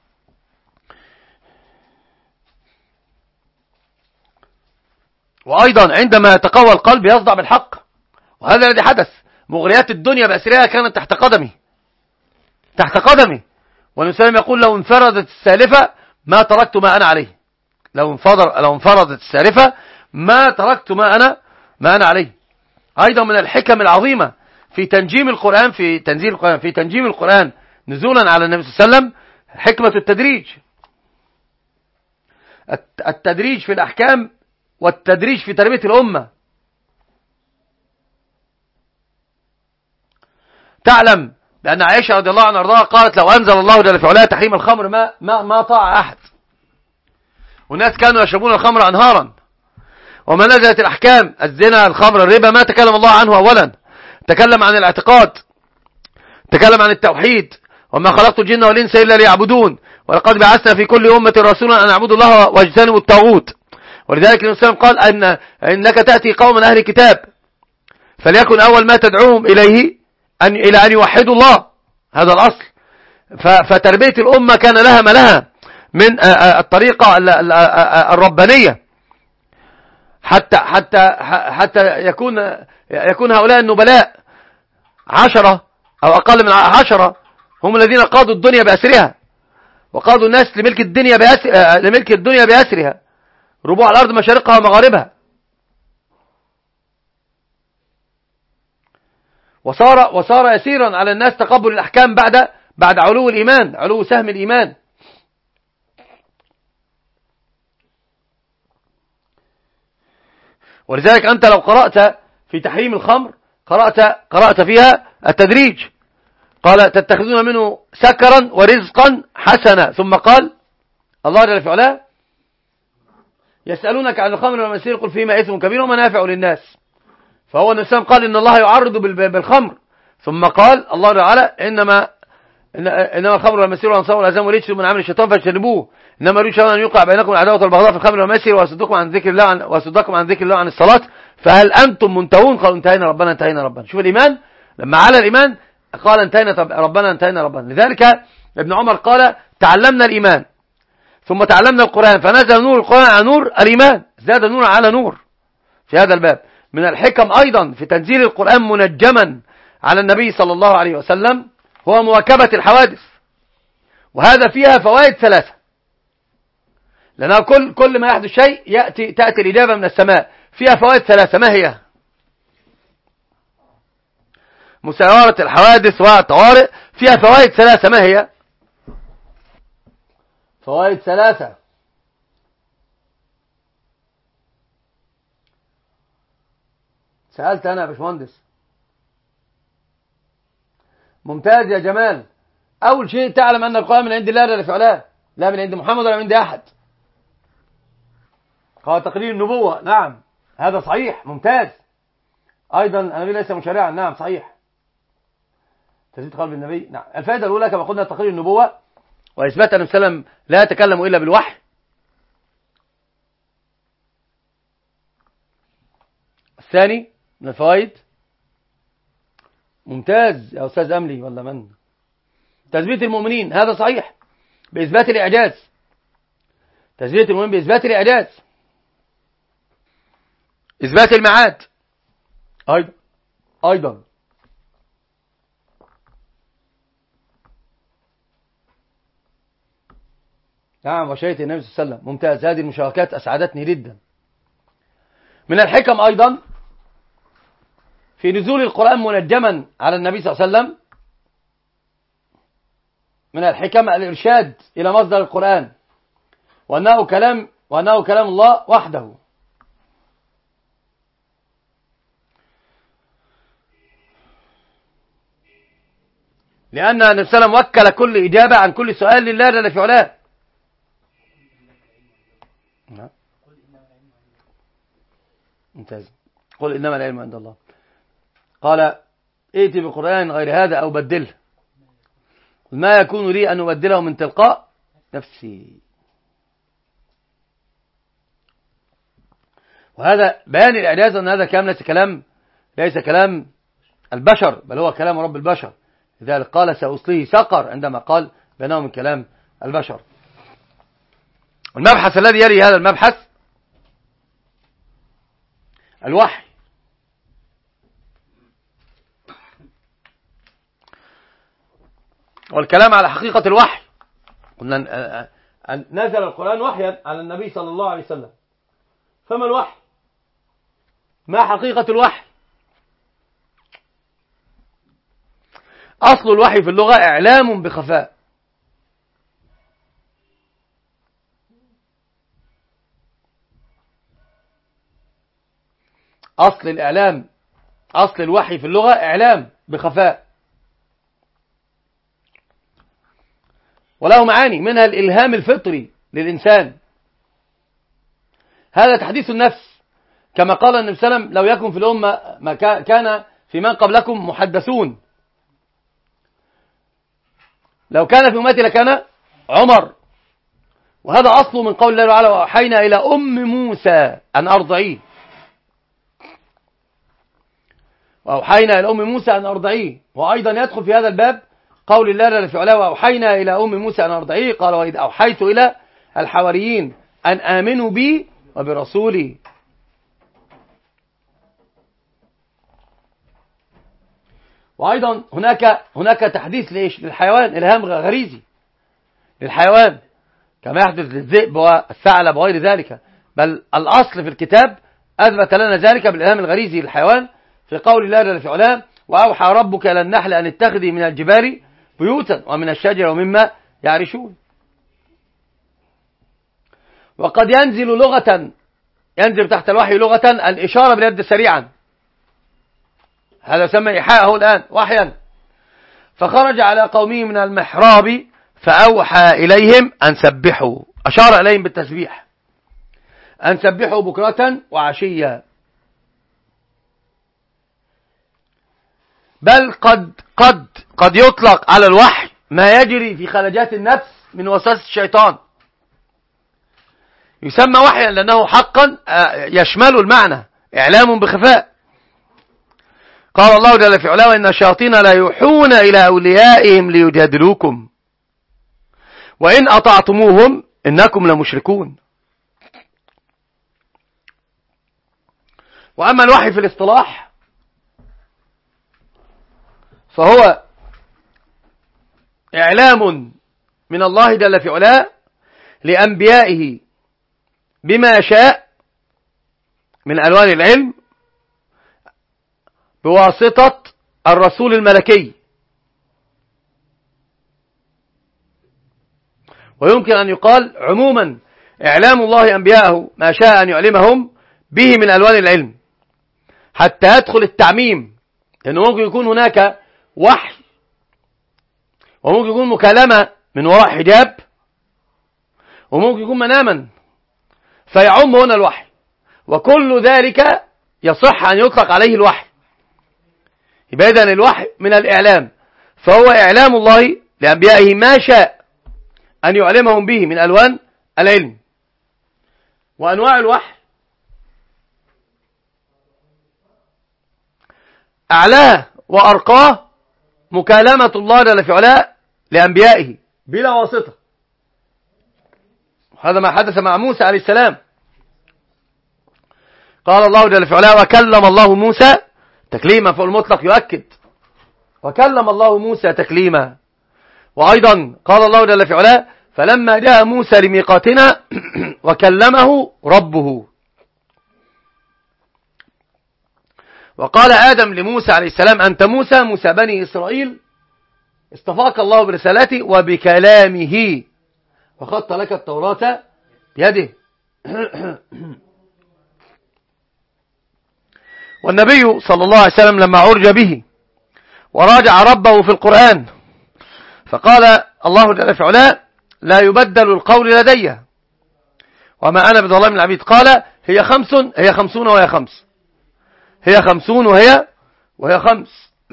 S1: وأيضا عندما يتقوى القلب يصدع بالحق، وهذا الذي حدث. مغريات الدنيا بأسرها كانت تحت قدمي تحت قدمي والنبي صلى الله عليه وسلم يقول لو انفردت السالفة ما تركت ما أنا عليه، لو انفرد لو انفردت السالفة ما تركت ما أنا ما أنا عليه. أيضا من الحكم العظيمة في تنجيم القرآن في تنزيل القرآن في تنجيم القرآن نزولا على النبي صلى الله عليه وسلم حكمة التدريج. التدريج في الأحكام والتدريج في تربية الأمة. تعلم بأن عائشة رضي الله عنها وارضاها قالت لو أنزل الله جل في علاه تحريم الخمر ما ما ما طاع أحد، والناس كانوا يشربون الخمر أنهارا. وما نزلت الأحكام الزنا الخمر الربا ما تكلم الله عنه أولا، تكلم عن الاعتقاد، تكلم عن التوحيد، وما خلقت الجن والإنس إلا ليعبدون، ولقد بعثنا في كل أمة رسولا أن اعبدوا الله واجتنبوا الطاغوت. ولذلك النبي صلى الله عليه وسلم قال أن إنك تأتي قوما أهل كتاب فليكن أول ما تدعوهم إليه أن إلى أن يوحدوا الله، هذا الأصل. فتربية الأمة كان لها ما لها من الطريقة الربانية حتى حتى حتى يكون يكون هؤلاء النبلاء عشرة أو أقل من عشرة هم الذين قادوا الدنيا بأسرها، وقادوا الناس لملك الدنيا بأسر لملك الدنيا بأسرها، ربوع الأرض مشارقها ومغاربها. وصار وصار يسيرا على الناس تقبل الأحكام بعد بعد علو الإيمان، علو سهم الإيمان. ولذلك أنت لو قرأت في تحريم الخمر قرأت قرأت فيها التدريج. قال تتخذون منه سكرا ورزقا حسنا، ثم قال الله جل في علاه يسألونك عن الخمر والميسر قل فيهما إثم كبير ومنافع للناس. فهو النبي صلى الله عليه وسلم قال إن الله يعرض بالخمر، ثم قال الله تعالى إنما إنما الخمر والميسر والأنصاب والأزلام والرجس من عمل الشيطان فاجتنبوه، إنما يريد الشيطان أن يوقع بينكم العداوة والبغضاء في الخمر والميسر ويصدكم عن ذكر الله عن ويصدكم عن ذكر الله عن الصلاة فهل أنتم منتهون؟ قالوا انتهينا ربنا انتهينا ربنا. شوف الإيمان لما على الإيمان قال انتهينا ربنا انتهينا ربنا. لذلك ابن عمر قال تعلمنا الإيمان ثم تعلمنا القرآن فنزل نور القرآن على نور الإيمان، زاد نور على نور. في هذا الباب من الحكم أيضا في تنزيل القرآن منجما على النبي صلى الله عليه وسلم هو مواكبة الحوادث، وهذا فيها فوائد ثلاثة، لأنها كل كل ما يحدث شيء يأتي تأتي الإجابة من السماء. فيها فوائد ثلاثة، ما هي؟ مساورة الحوادث والطوارئ. فيها فوائد ثلاثة، ما هي؟ فوائد ثلاثة. سألت أنا يا باشمهندس. ممتاز يا جمال. أول شيء تعلم أن القرآن من عند الله جل في علاه، لا من عند محمد ولا من عند أحد. قال تقرير النبوة، نعم هذا صحيح ممتاز. أيضا النبي ليس مشرعا، نعم صحيح. تزيد قلب النبي، نعم. الفائدة الأولى كما قلنا تقرير النبوة وإثبات أن النبي صلى الله عليه وسلم لا يتكلم إلا بالوحي. الثاني من الفوائد، ممتاز يا أستاذ أملي ولا من، تثبيت المؤمنين، هذا صحيح بإثبات الإعجاز، تثبيت المؤمنين بإثبات الإعجاز. إثبات المعاد أيضا أيضا نعم، وشيء النبي صلى الله عليه وسلم، ممتاز. هذه المشاركات أسعدتني جدا. من الحكم أيضا في نزول القرآن منجما على النبي صلى الله عليه وسلم، من الحكم الإرشاد إلى مصدر القرآن وأنه كلام وأنه كلام الله وحده. لأن النبي صلى الله عليه وسلم وكل كل إجابة عن كل سؤال لله جل في علاه. ممتاز. قل إنما العلم عند الله. قال ائتي بقرآن غير هذا أو بدله، ما يكون لي أن أبدله من تلقاء نفسي. وهذا بيان الإعجاز أن هذا كلام ليس كلام ليس كلام البشر، بل هو كلام رب البشر. لذلك قال سأصليه سقر عندما قال بينه من كلام البشر. المبحث الذي يلي هذا المبحث الوحي. والكلام على حقيقة الوحي قلنا أن نزل القرآن وحيا على النبي صلى الله عليه وسلم. فما الوحي؟ ما حقيقة الوحي؟ أصل الوحي في اللغة إعلام بخفاء. أصل الإعلام، أصل الوحي في اللغة إعلام بخفاء، وله معاني منها الإلهام الفطري للإنسان، هذا تحديث النفس، كما قال النبي صلى الله عليه وسلم: لو يكن في الأمة ما كان في من قبلكم محدثون، لو كان في أمتي لكان عمر. وهذا أصله من قول الله تعالى: وأوحينا إلى أم موسى أن أرضعيه. وأوحينا إلى أم موسى أن أرضعيه. وأيضا يدخل في هذا الباب قول الله جل في علاه: وأوحينا إلى أم موسى أن أرضعيه، قال: وإذ أوحيت إلى الحواريين أن آمنوا بي وبرسولي. وأيضا هناك هناك تحديث ليش؟ للحيوان، إلهام غريزي للحيوان كما يحدث للذئب والثعلب وغير ذلك، بل الأصل في الكتاب أثبت لنا ذلك بالإلهام الغريزي للحيوان في قول الله جل في علاه: وأوحى ربك إلى النحل أن اتخذي من الجبال بيوتا ومن الشجر ومما يعرشون. وقد ينزل لغة، ينزل تحت الوحي لغة الإشارة باليد سريعا، هذا يسمى إيحاءه الآن وحيا. فخرج على قومه من المحراب فأوحى إليهم أن سبحوا، أشار إليهم بالتسبيح، أن سبحوا بكرة وعشيا. بل قد قد قد يطلق على الوحي ما يجري في خلجات النفس من وسوسة الشيطان، يسمى وحيا لأنه حقا يشمل المعنى، إعلام بخفاء. قال الله جل في علاه: وإن الشياطين لا يوحون إلى أوليائهم ليجادلوكم وإن أطعتموهم إنكم لمشركون. وأما الوحي في الاصطلاح فهو إعلام من الله جل في علاه لأنبيائه بما شاء من ألوان العلم بواسطة الرسول الملكي. ويمكن أن يقال عموما إعلام الله أنبياءه ما شاء أن يعلمهم به من ألوان العلم، حتى يدخل التعميم، لأنه ممكن يكون هناك وحي وممكن يكون مكالمة من وراء حجاب وممكن يكون مناما، فيعم هنا الوحي، وكل ذلك يصح أن يطلق عليه الوحي. يبقى إذن الوحي من الإعلام، فهو إعلام الله لأنبيائه ما شاء أن يعلمهم به من ألوان العلم. وأنواع الوحي أعلاه وأرقاه مكالمة الله جل في علاه لأنبيائه بلا واسطة. هذا ما حدث مع موسى عليه السلام. قال الله جل في علاه: وكلم الله موسى تكليما، فالمطلق يؤكد وكلم الله موسى تكليما. وأيضا قال الله جل في علاه: فلما جاء موسى لميقاتنا وكلمه ربه. وقال آدم لموسى عليه السلام: أنت موسى موسى بني إسرائيل، اصطفاك الله برسالته وبكلامه وخط لك التوراة بيده. والنبي صلى الله عليه وسلم لما عرج به وراجع ربه في القرآن فقال الله جل في علاه: لا يبدل القول لدي وما أنا بظلام العبيد. قال: هي خمس هي خمسون وهي خمس هي خمسون وهي وهي خمس.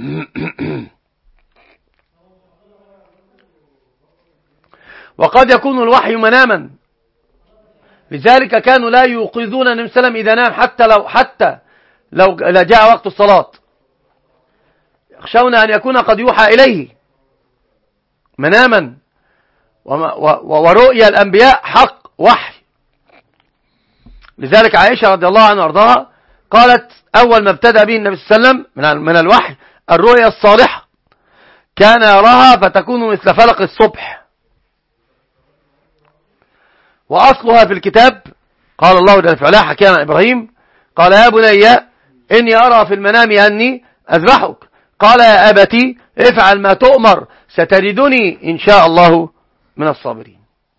S1: وقد يكون الوحي مناما، لذلك كانوا لا يوقظون النبي صلى الله عليه وسلم إذا نام، حتى لو حتى لو جاء وقت الصلاة، يخشون أن يكون قد يوحى إليه مناما. ورؤيا الأنبياء حق وحي. لذلك عائشة رضي الله عنها وارضاها قالت: أول ما ابتدأ به النبي صلى الله عليه وسلم من الوحي الرؤيا الصالحة، كان يراها فتكون مثل فلق الصبح. وأصلها في الكتاب. قال الله جل في علاه حكي عن إبراهيم قال يا بني إني أرى في المنام أني أذبحك قال يا أبتي افعل ما تؤمر ستجدني إن شاء الله من الصابرين.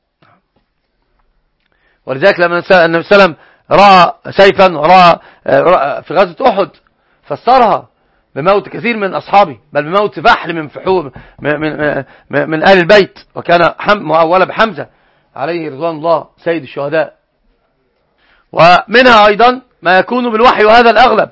S1: ولذلك لما النبي صلى الله عليه وسلم رأى سيفا ورأى في غزوة أحد فسرها بموت كثير من أصحابه، بل بموت فحل من فحول من, من, من, من آل البيت، وكان مؤولة بحمزة عليه رضوان الله سيد الشهداء. ومنها أيضا ما يكون بالوحي، وهذا الأغلب،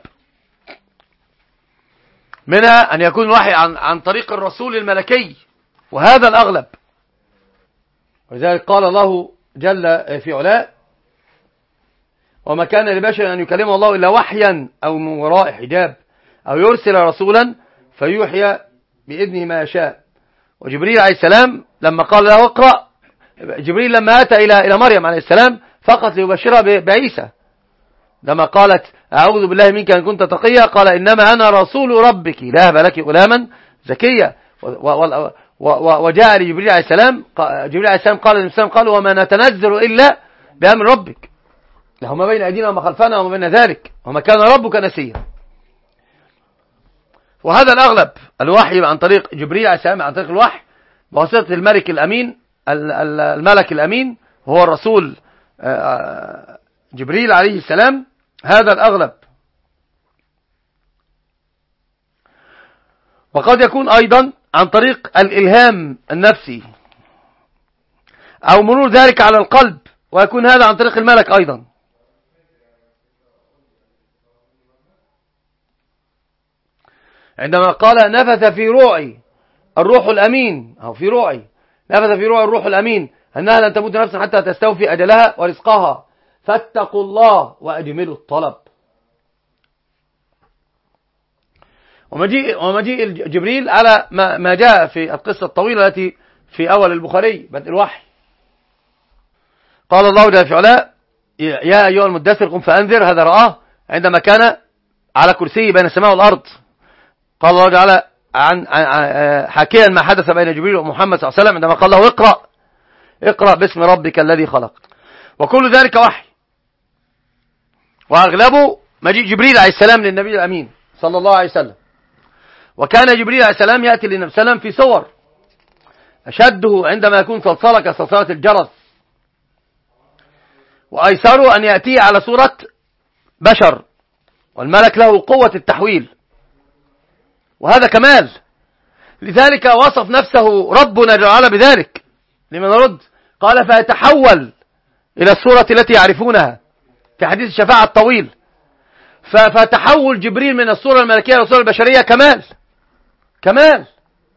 S1: منها أن يكون الوحي عن, عن طريق الرسول الملكي، وهذا الأغلب. ولذلك قال الله جل في علاه وما كان لبشر أن يكلمه الله إلا وحيا أو من وراء حجاب أو يرسل رسولا فيوحي بإذنه ما يشاء. وجبريل عليه السلام لما قال له اقرأ، جبريل لما أتى إلى إلى مريم عليه السلام فقط ليبشرها بعيسى، لما قالت أعوذ بالله منك إن كنت تقيا قال إنما أنا رسول ربك لأهب لك غلاما زكيا. وجاء لجبريل عليه السلام، جبريل عليه السلام قال للنبي قال وما نتنزل إلا بأمر ربك له ما بين أيدينا وما خلفنا وما بين ذلك وما كان ربك نسيا. وهذا الأغلب، الوحي عن طريق جبريل عليه السلام، عن طريق الوحي بواسطة الملك الأمين، الملك الأمين هو الرسول جبريل عليه السلام، هذا الأغلب. وقد يكون أيضا عن طريق الإلهام النفسي أو مرور ذلك على القلب، ويكون هذا عن طريق الملك أيضا. عندما قال نفث في روعي الروح الأمين، أو في روعي نفث في روعي الروح الأمين أنها لن تموت نفسا حتى تستوفي أجلها ورزقها فاتقوا الله وأجملوا الطلب. ومجيء, ومجيء جبريل على ما, ما جاء في القصة الطويلة التي في أول البخاري بدء الوحي. قال الله جل في علاه يا أيها المدثر قم فأنذر، هذا رآه عندما كان على كرسي بين السماء والأرض. قال الله تعالى عن حكيا ما حدث بين جبريل ومحمد صلى الله عليه وسلم عندما قال له اقرأ اقرأ باسم ربك الذي خلق. وكل ذلك وحي، وأغلبه مجيء جبريل عليه السلام للنبي الأمين صلى الله عليه وسلم. وكان جبريل عليه السلام يأتي للنبي صلى الله عليه وسلم في صور، أشده عندما يكون صلصلة كصلصلة الجرس، وأيسره أن يأتي على صورة بشر، والملك له قوة التحويل، وهذا كمال. لذلك وصف نفسه ربنا جل وعلا بذلك. لمن رد قال فيتحول إلى الصورة التي يعرفونها في حديث الشفاعة الطويل، فتحول جبريل من الصورة الملكية إلى الصورة البشرية كمال كمال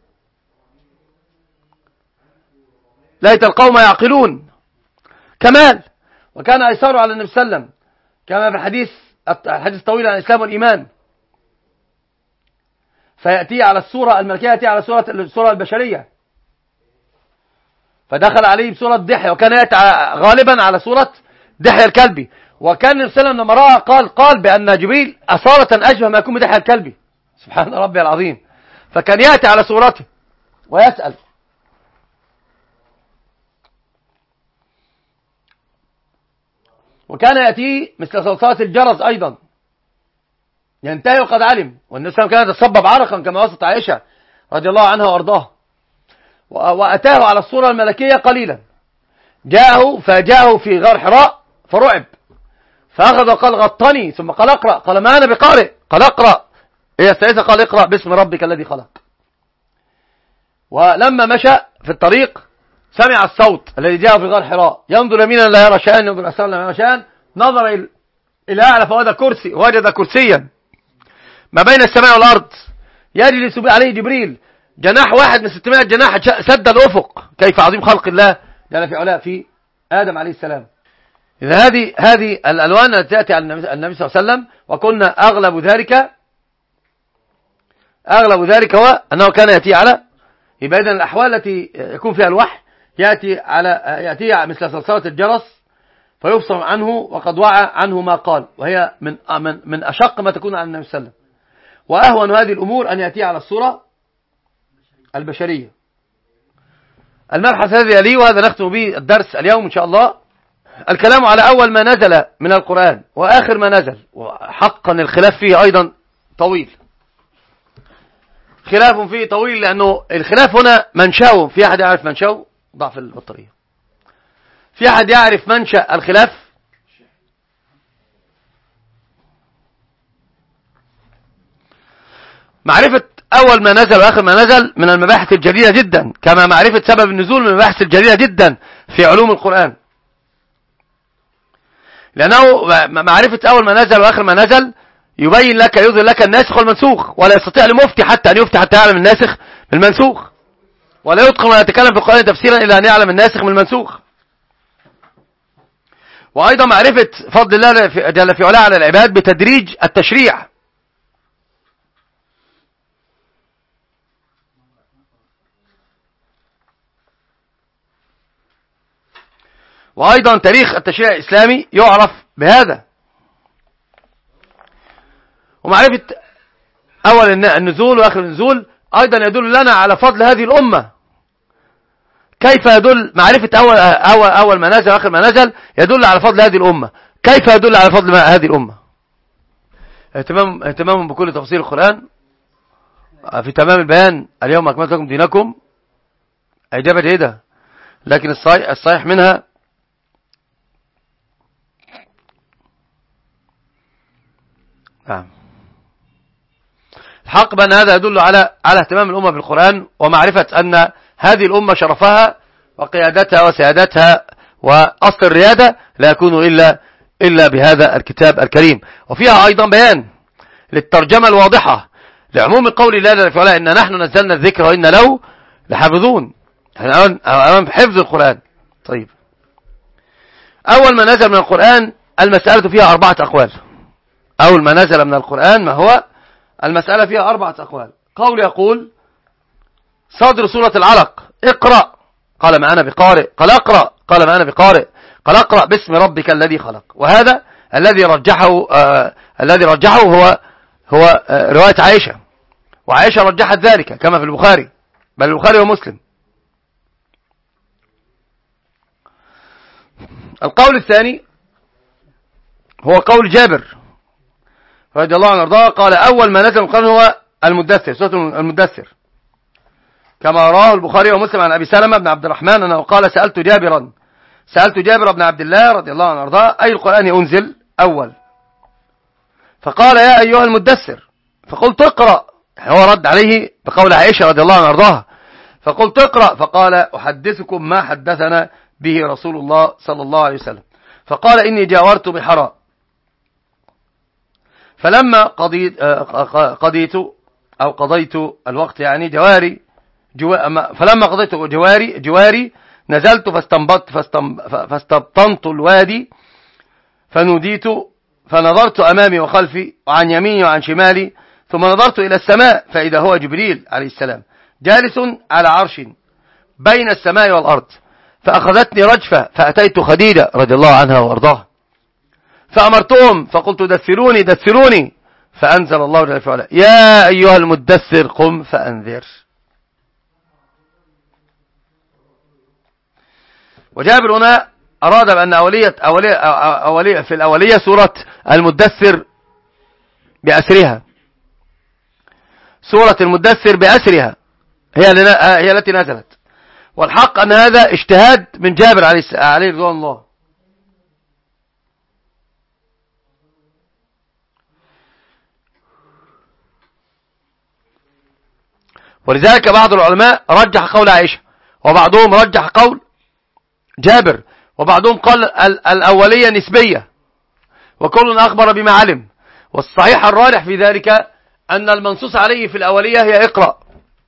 S1: ليت القوم يعقلون، كمال. وكان أيسر على النبي صلى الله عليه وسلم كما في الحديث الحديث الطويل عن الإسلام والإيمان، فيأتي على الصورة الملكية، يأتي على صورة الصورة البشرية، فدخل عليه بصورة دحية، وكان يأتي غالبا على صورة دحية الكلبي. وكان النبي صلى الله عليه وسلم لما رأى قال قال بأن جبريل أصالة أشبه ما يكون بدحية الكلبي، سبحان ربي العظيم. فكان يأتي على صورته ويسأل. وكان يأتي مثل صلصات الجرس أيضا ينتهي وقد علم، والنبي صلى الله عليه وسلم كان يتصبب عرقا كما وصفت عائشة رضي الله عنها وارضاها. وأتاه على الصورة الملكية قليلا، جاءه فجاءه في غار حراء فرعب، فأخذ وقال غطني، ثم قال اقرأ، قال ما أنا بقارئ، قال اقرأ، هي الثالثة قال اقرأ باسم ربك الذي خلق. ولما مشى في الطريق سمع الصوت الذي جاءه في غار حراء، ينظر يمينا لا يرى شيئا، ينظر يسارا لا يرى شيئا، نظر إلى أعلى فوجد كرسي، وجد كرسيا ما بين السماء والأرض، يجلس عليه جبريل، جناح واحد من ستمائة جناح سد الأفق. كيف عظيم خلق الله جل في علاه في آدم عليه السلام. إذا هذه هذه الألوان التي تأتي على النبي صلى الله عليه وسلم، وقلنا أغلب ذلك أغلب ذلك هو أنه كان يأتي على، يبقى إذن الأحوال التي يكون فيها الوحي يأتي على يأتي مثل صلصلة الجرس فيفصل عنه وقد وعى عنه ما قال، وهي من من من أشق ما تكون على النبي صلى الله عليه وسلم. وأهون هذه الأمور أن يأتي على الصورة البشرية. المبحث الذي يليه، وهذا نختم به الدرس اليوم إن شاء الله، الكلام على أول ما نزل من القرآن وآخر ما نزل، وحقا الخلاف فيه أيضا طويل، خلاف فيه طويل، لأنه الخلاف هنا منشأه، في أحد يعرف منشأه؟ ضعف البطارية. في أحد يعرف منشأ الخلاف؟ معرفة أول ما نزل وآخر ما نزل من المباحث الجليلة جدا، كما معرفة سبب النزول من المباحث الجليلة جدا في علوم القرآن، لأنه معرفة أول ما نزل وآخر ما نزل يبين لك، يظهر لك الناسخ والمنسوخ، ولا يستطيع المفتي حتى أن يفتي حتى يعلم الناسخ من المنسوخ، ولا يتقن ولا يتكلم في القرآن تفسيرا إلا أن يعلم الناسخ من المنسوخ. وأيضا معرفة فضل الله جل في علاه على العباد بتدريج التشريع، وأيضا تاريخ التشريع الإسلامي يعرف بهذا، ومعرفة أول النزول وآخر النزول أيضا يدل لنا على فضل هذه الأمة. كيف يدل معرفة أول, أول, أول ما نزل وآخر ما نزل يدل على فضل هذه الأمة؟ كيف يدل على فضل هذه الأمة؟ اهتمام اهتمام بكل تفاصيل القرآن في تمام البيان. اليوم أكملت لكم دينكم، إجابة جيدة، لكن الصحيح, الصحيح منها نعم الحق بأن هذا يدل على على اهتمام الأمة بالقرآن، ومعرفة أن هذه الأمة شرفها وقيادتها وسيادتها وأصل الريادة لا يكون إلا إلا بهذا الكتاب الكريم. وفيها أيضا بيان للترجمة الواضحة لعموم قول الله جل في علاه إن نحن نزلنا الذكر وإن له لحافظون. احنا أمام حفظ القرآن. طيب، أول ما نزل من القرآن المسألة فيها أربعة أقوال. أول ما نزل من القرآن ما هو؟ المسألة فيها أربعة أقوال. قول يقول صدر سورة العلق اقرأ، قال ما أنا بقارئ، قال اقرأ، قال ما أنا بقارئ، قال اقرأ باسم ربك الذي خلق. وهذا الذي رجحه آه الذي رجحه هو هو آه رواية عائشة، وعائشة رجحت ذلك كما في البخاري، بل البخاري ومسلم. القول الثاني هو قول جابر رضي الله عنه وارضاه، قال أول ما نزل القرآن هو المدثر، سورة المدثر، كما رواه البخاري ومسلم عن أبي سلمة بن عبد الرحمن أنه قال سألت جابرا سألت جابر بن عبد الله رضي الله عنه وارضاه أي القرآن أنزل أول؟ فقال يا أيها المدثر، فقلت اقرأ، هو رد عليه بقول عائشة رضي الله عنه وارضاها، فقلت اقرأ، فقال أحدثكم ما حدثنا به رسول الله صلى الله عليه وسلم. فقال إني جاورت بحراء، فلما قضيت, قضيت أو قضيت الوقت يعني جواري جو فلما قضيت جواري جواري نزلت فاستنبطت فاستبطنت الوادي فنوديت، فنظرت أمامي وخلفي وعن يميني وعن شمالي، ثم نظرت إلى السماء فإذا هو جبريل عليه السلام جالس على عرش بين السماء والأرض، فأخذتني رجفة فأتيت خديجة رضي الله عنها وارضاها فأمرتهم فقلت دثروني دثروني، فأنزل الله جل وعلا يا أيها المدثر قم فأنذر. وجابر هنا أراد بأن أولية, أولية, أولية في الأولية سورة المدثر بأسرها، سورة المدثر بأسرها هي, هي التي نزلت، والحق أن هذا اجتهاد من جابر عليه رضوان الله. ولذلك بعض العلماء رجح قول عائشة، وبعضهم رجح قول جابر، وبعضهم قال الأولية نسبية، وكل أخبر بما علم. والصحيح الراجح في ذلك أن المنصوص عليه في الأولية هي اقرأ،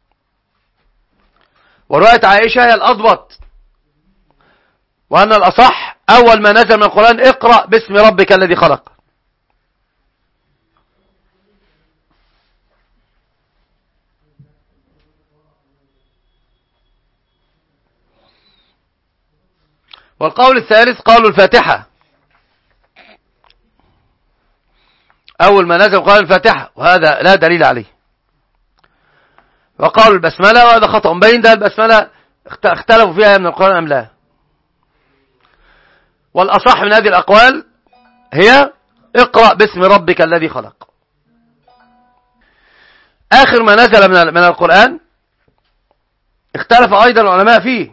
S1: ورواية عائشة هي الأضبط، وأن الأصح أول ما نزل من القرآن اقرأ باسم ربك الذي خلق. والقول الثالث قول الفاتحة، أول ما نزل قال الفاتحة، وهذا لا دليل عليه. وقالوا البسملة، وهذا خطأ بين، ده البسملة اختلفوا فيها من القرآن أم لا. والأصح من هذه الأقوال هي اقرأ باسم ربك الذي خلق. آخر ما نزل من من القرآن اختلف أيضا العلماء فيه،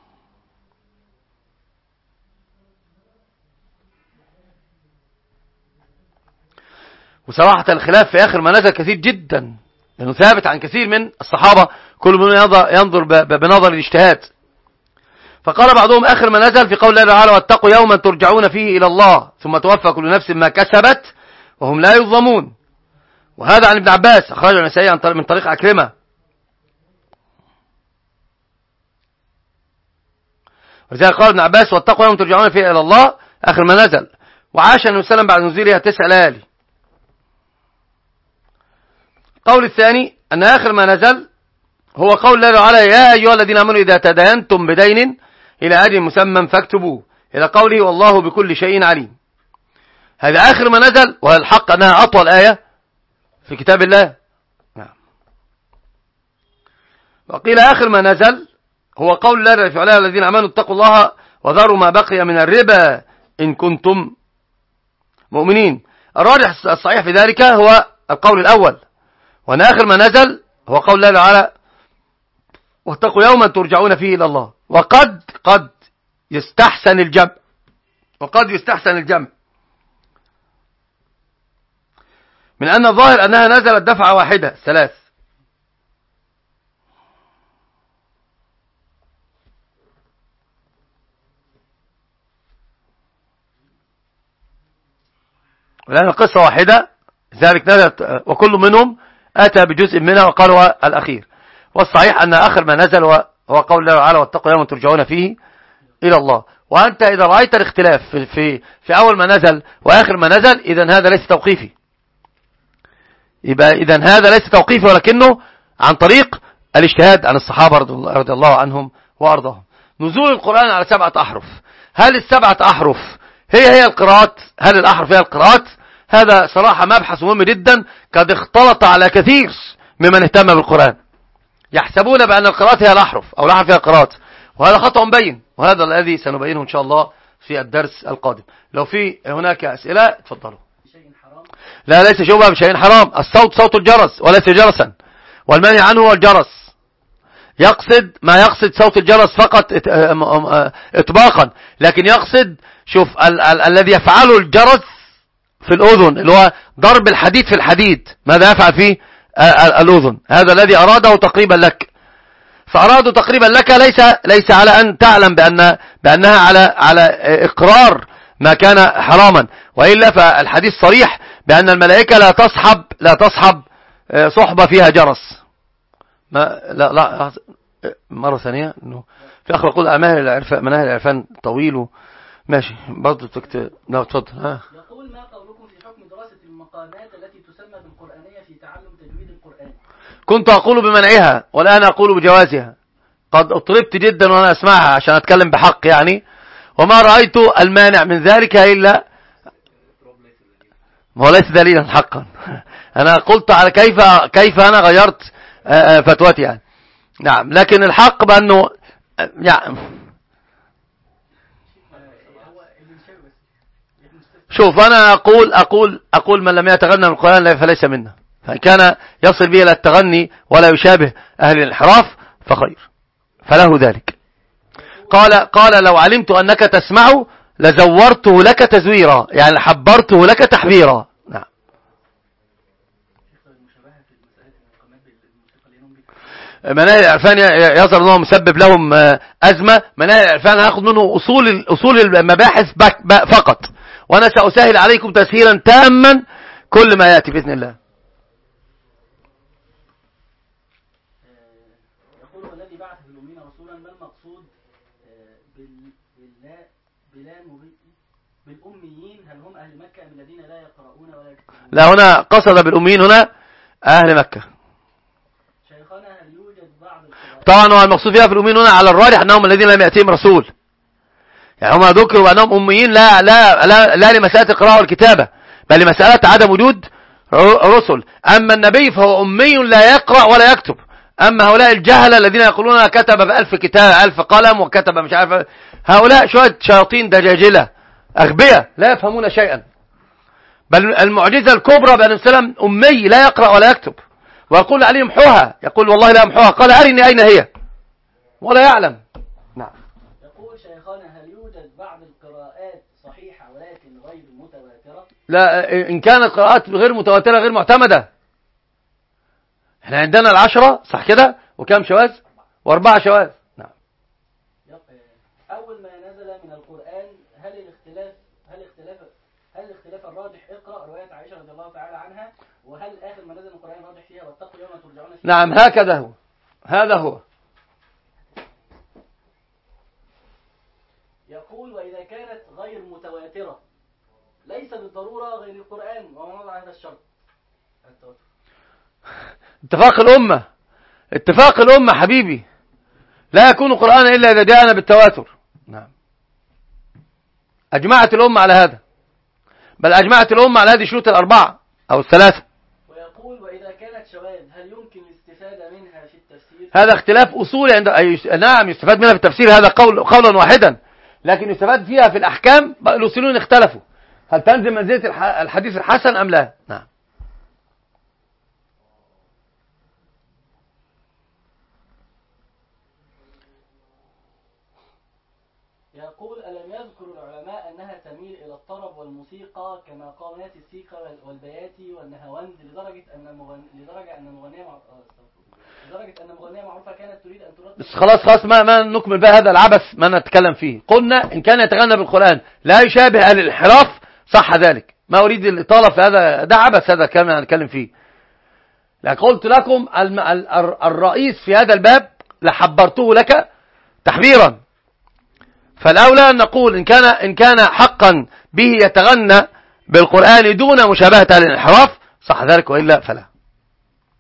S1: وصراحة الخلاف في آخر ما نزل كثير جدا، لأنه ثابت عن كثير من الصحابة كل من ينظر بنظر الاجتهاد. فقال بعضهم آخر ما نزل في قول الله تعالى واتقوا يوما ترجعون فيه إلى الله ثم توفى كل نفس ما كسبت وهم لا يظلمون. وهذا عن ابن عباس أخرجه النسائي من طريق عكرمة. ولذلك قال ابن عباس واتقوا يوما ترجعون فيه إلى الله آخر ما نزل. وعاش النبي صلى الله عليه وسلم بعد نزولها تسع ليالي. القول الثاني أن آخر ما نزل هو قول الله تعالى يا أيها الذين آمنوا إذا تداينتم بدين إلى أجل مسمى فاكتبوه إلى قوله والله بكل شيء عليم. هذا آخر ما نزل، والحق أنها أطول آية في كتاب الله. نعم. وقيل آخر ما نزل هو قول الله في علاه الذين آمنوا اتقوا الله وذروا ما بقي من الربا إن كنتم مؤمنين. الراجح الصحيح في ذلك هو القول الأول، وأن آخر ما نزل هو قول الله تعالى واتقوا يوما ترجعون فيه إلى الله. وقد قد يستحسن الجمع، وقد يستحسن الجمع من أن الظاهر أنها نزلت دفعة واحدة ثلاث. ولأن القصة واحدة ذلك نزلت وكل منهم أتى بجزء منها وقال هو الأخير. والصحيح أن آخر ما نزل هو قول الله تعالى واتقوا يوما ترجعون فيه إلى الله. وأنت إذا رأيت الاختلاف في, في, في أول ما نزل وآخر ما نزل إذن هذا ليس توقيفي، يبقى إذن هذا ليس توقيفي ولكنه عن طريق الاجتهاد عن الصحابة رضي الله عنهم وأرضاهم. نزول القرآن على سبعة أحرف، هل السبعة أحرف هي هي القراءات؟ هل الأحرف هي القراءات؟ هذا صراحة مبحث مهم جدا قد اختلط على كثير ممن اهتم بالقرآن، يحسبون بأن القراءات هي الأحرف أو الأحرف هي القراءات، وهذا خطأ مبين، وهذا الذي سنبينه إن شاء الله في الدرس القادم. لو في هناك أسئلة تفضلوا. لا ليس شبهة بشيء حرام، الصوت صوت الجرس وليس جرسا، والمنهي عنه هو الجرس، يقصد ما يقصد صوت الجرس فقط اطباقا، لكن يقصد شوف ال ال الذي يفعله الجرس في الأذن اللي هو ضرب الحديد في الحديد، ماذا يفعل فيه الأذن؟ هذا الذي أراده تقريبا لك، فأراده تقريبا لك ليس ليس على أن تعلم بأن بأنها على على إقرار ما كان حراما، وإلا فالحديث صريح بأن الملائكة لا تصحب لا تصحب صحبة فيها جرس. ما لا لا مرة ثانية إنه في آخر يقول أمانة العرفان مناهل العرفان طويل ماشي برضه تكتب. لا تفضل. ها
S2: يقول ما قولكم في حكم دراسة المقامات التي تسمى بالقرآنية في تعلم تجويد القرآن؟
S1: كنت أقول بمنعها والآن أقول بجوازها، قد اضطربت جدا وأنا أسمعها عشان أتكلم بحق يعني، وما رأيت المانع من ذلك إلا ما هو ليس دليلا حقا. أنا قلت على كيف كيف أنا غيرت فتوتي يعني. نعم، لكن الحق بأنه يعني شوف أنا أقول أقول أقول من لم يتغنى من القرآن فليس منا، فإن كان يصل به إلى التغني ولا يشابه أهل الانحراف فخير فله ذلك. قال قال لو علمت أنك تسمع لزورته لك تزويرا، يعني حبرته لك تحبيرا. نعم. مناهل العرفان يظهر أنه مسبب لهم أزمة. مناهل العرفان هاخد منه أصول أصول المباحث فقط، وأنا سأسهل عليكم تسهيلا تاما كل ما يأتي بإذن الله.
S2: يقول الذي بعث بالأمين رسولا، ما المقصود بالأميين؟ هل هم أهل مكة أم الذين لا يقرؤون ولا يكتبون؟
S1: لا، هنا قصد بالأميين هنا أهل مكة.
S2: شيخنا هل يوجد بعض
S1: طبعا هو المقصود فيها في الأميين هنا على الراجح أنهم الذين لم يأتيهم رسول، يعني هم ذكروا أنهم أميين لا لا لا, لا لمسألة القراءة والكتابة، بل لمسألة عدم وجود رسل. أما النبي فهو أمي لا يقرأ ولا يكتب. أما هؤلاء الجهلة الذين يقولون كتب بألف كتاب ألف قلم وكتب مش عارف، هؤلاء شوية شياطين دجاجلة أغبياء لا يفهمون شيئا. بل المعجزة الكبرى بأن السلام أمي لا يقرأ ولا يكتب، ويقول عليه امحوها، يقول والله لا امحوها، قال أرني أين هي، ولا يعلم. نعم.
S2: يقول شيخنا هل يوجد بعض القراءات صحيحة ولكن غير متواترة؟
S1: لا، إن كانت قراءات غير متواترة غير معتمدة. احنا عندنا العشرة صح كده، وكم شواذ؟ واربعة شواذ. نعم.
S2: أول ما نزل من القرآن هل الاختلاف هل اختلاف هل الاختلاف الراجح اقرأ رواية عائشة رضي الله تعالى عنها، وهل آخر ما نزل من القرآن الراجح فيها واتقوا يوما ترجعون فيه؟
S1: نعم هكذا هو، هذا هو.
S2: يقول وإذا كانت غير متواترة ليس بالضرورة غير القرآن، وما وضع هذا الشرط؟
S1: اتفاق الأمة، اتفاق الأمة حبيبي، لا يكون قرآن إلا إذا جاءنا بالتواتر. نعم. أجمعت الأمة على هذا، بل أجمعت الأمة على هذه الشروط الأربعة أو الثلاثة.
S2: ويقول وإذا كانت شواذ هل يمكن الاستفادة منها في التفسير؟
S1: هذا اختلاف أصولي عند أي... نعم يستفاد منها في التفسير، هذا قول قولا واحدا، لكن يستفاد فيها في الأحكام الأصوليون اختلفوا هل تنزل منزلة الح... الحديث الحسن أم لا. نعم.
S2: يقول ألم يذكر العلماء أنها تميل إلى الطرب والموسيقى كمقامات السيكا والبياتي والنهاوند لدرجة أن مغن... لدرجة أن مغنية مع... لدرجة أن مغنية معروفة كانت تريد أن ترد.
S1: بس خلاص خلاص ما ما نكمل بقى هذا العبث ما نتكلم فيه. قلنا إن كان يتغنى بالقرآن لا يشابه أهل الانحراف صح ذلك، ما أريد الإطالة في هذا، ده عبث هذا كما نتكلم فيه. لكن قلت لكم الم... الرئيس في هذا الباب لحبرته لك تحبيرا، فالأولى أن نقول إن كان إن كان حقا به يتغنى بالقرآن دون مشابهة الانحراف صح ذلك، وإلا فلا.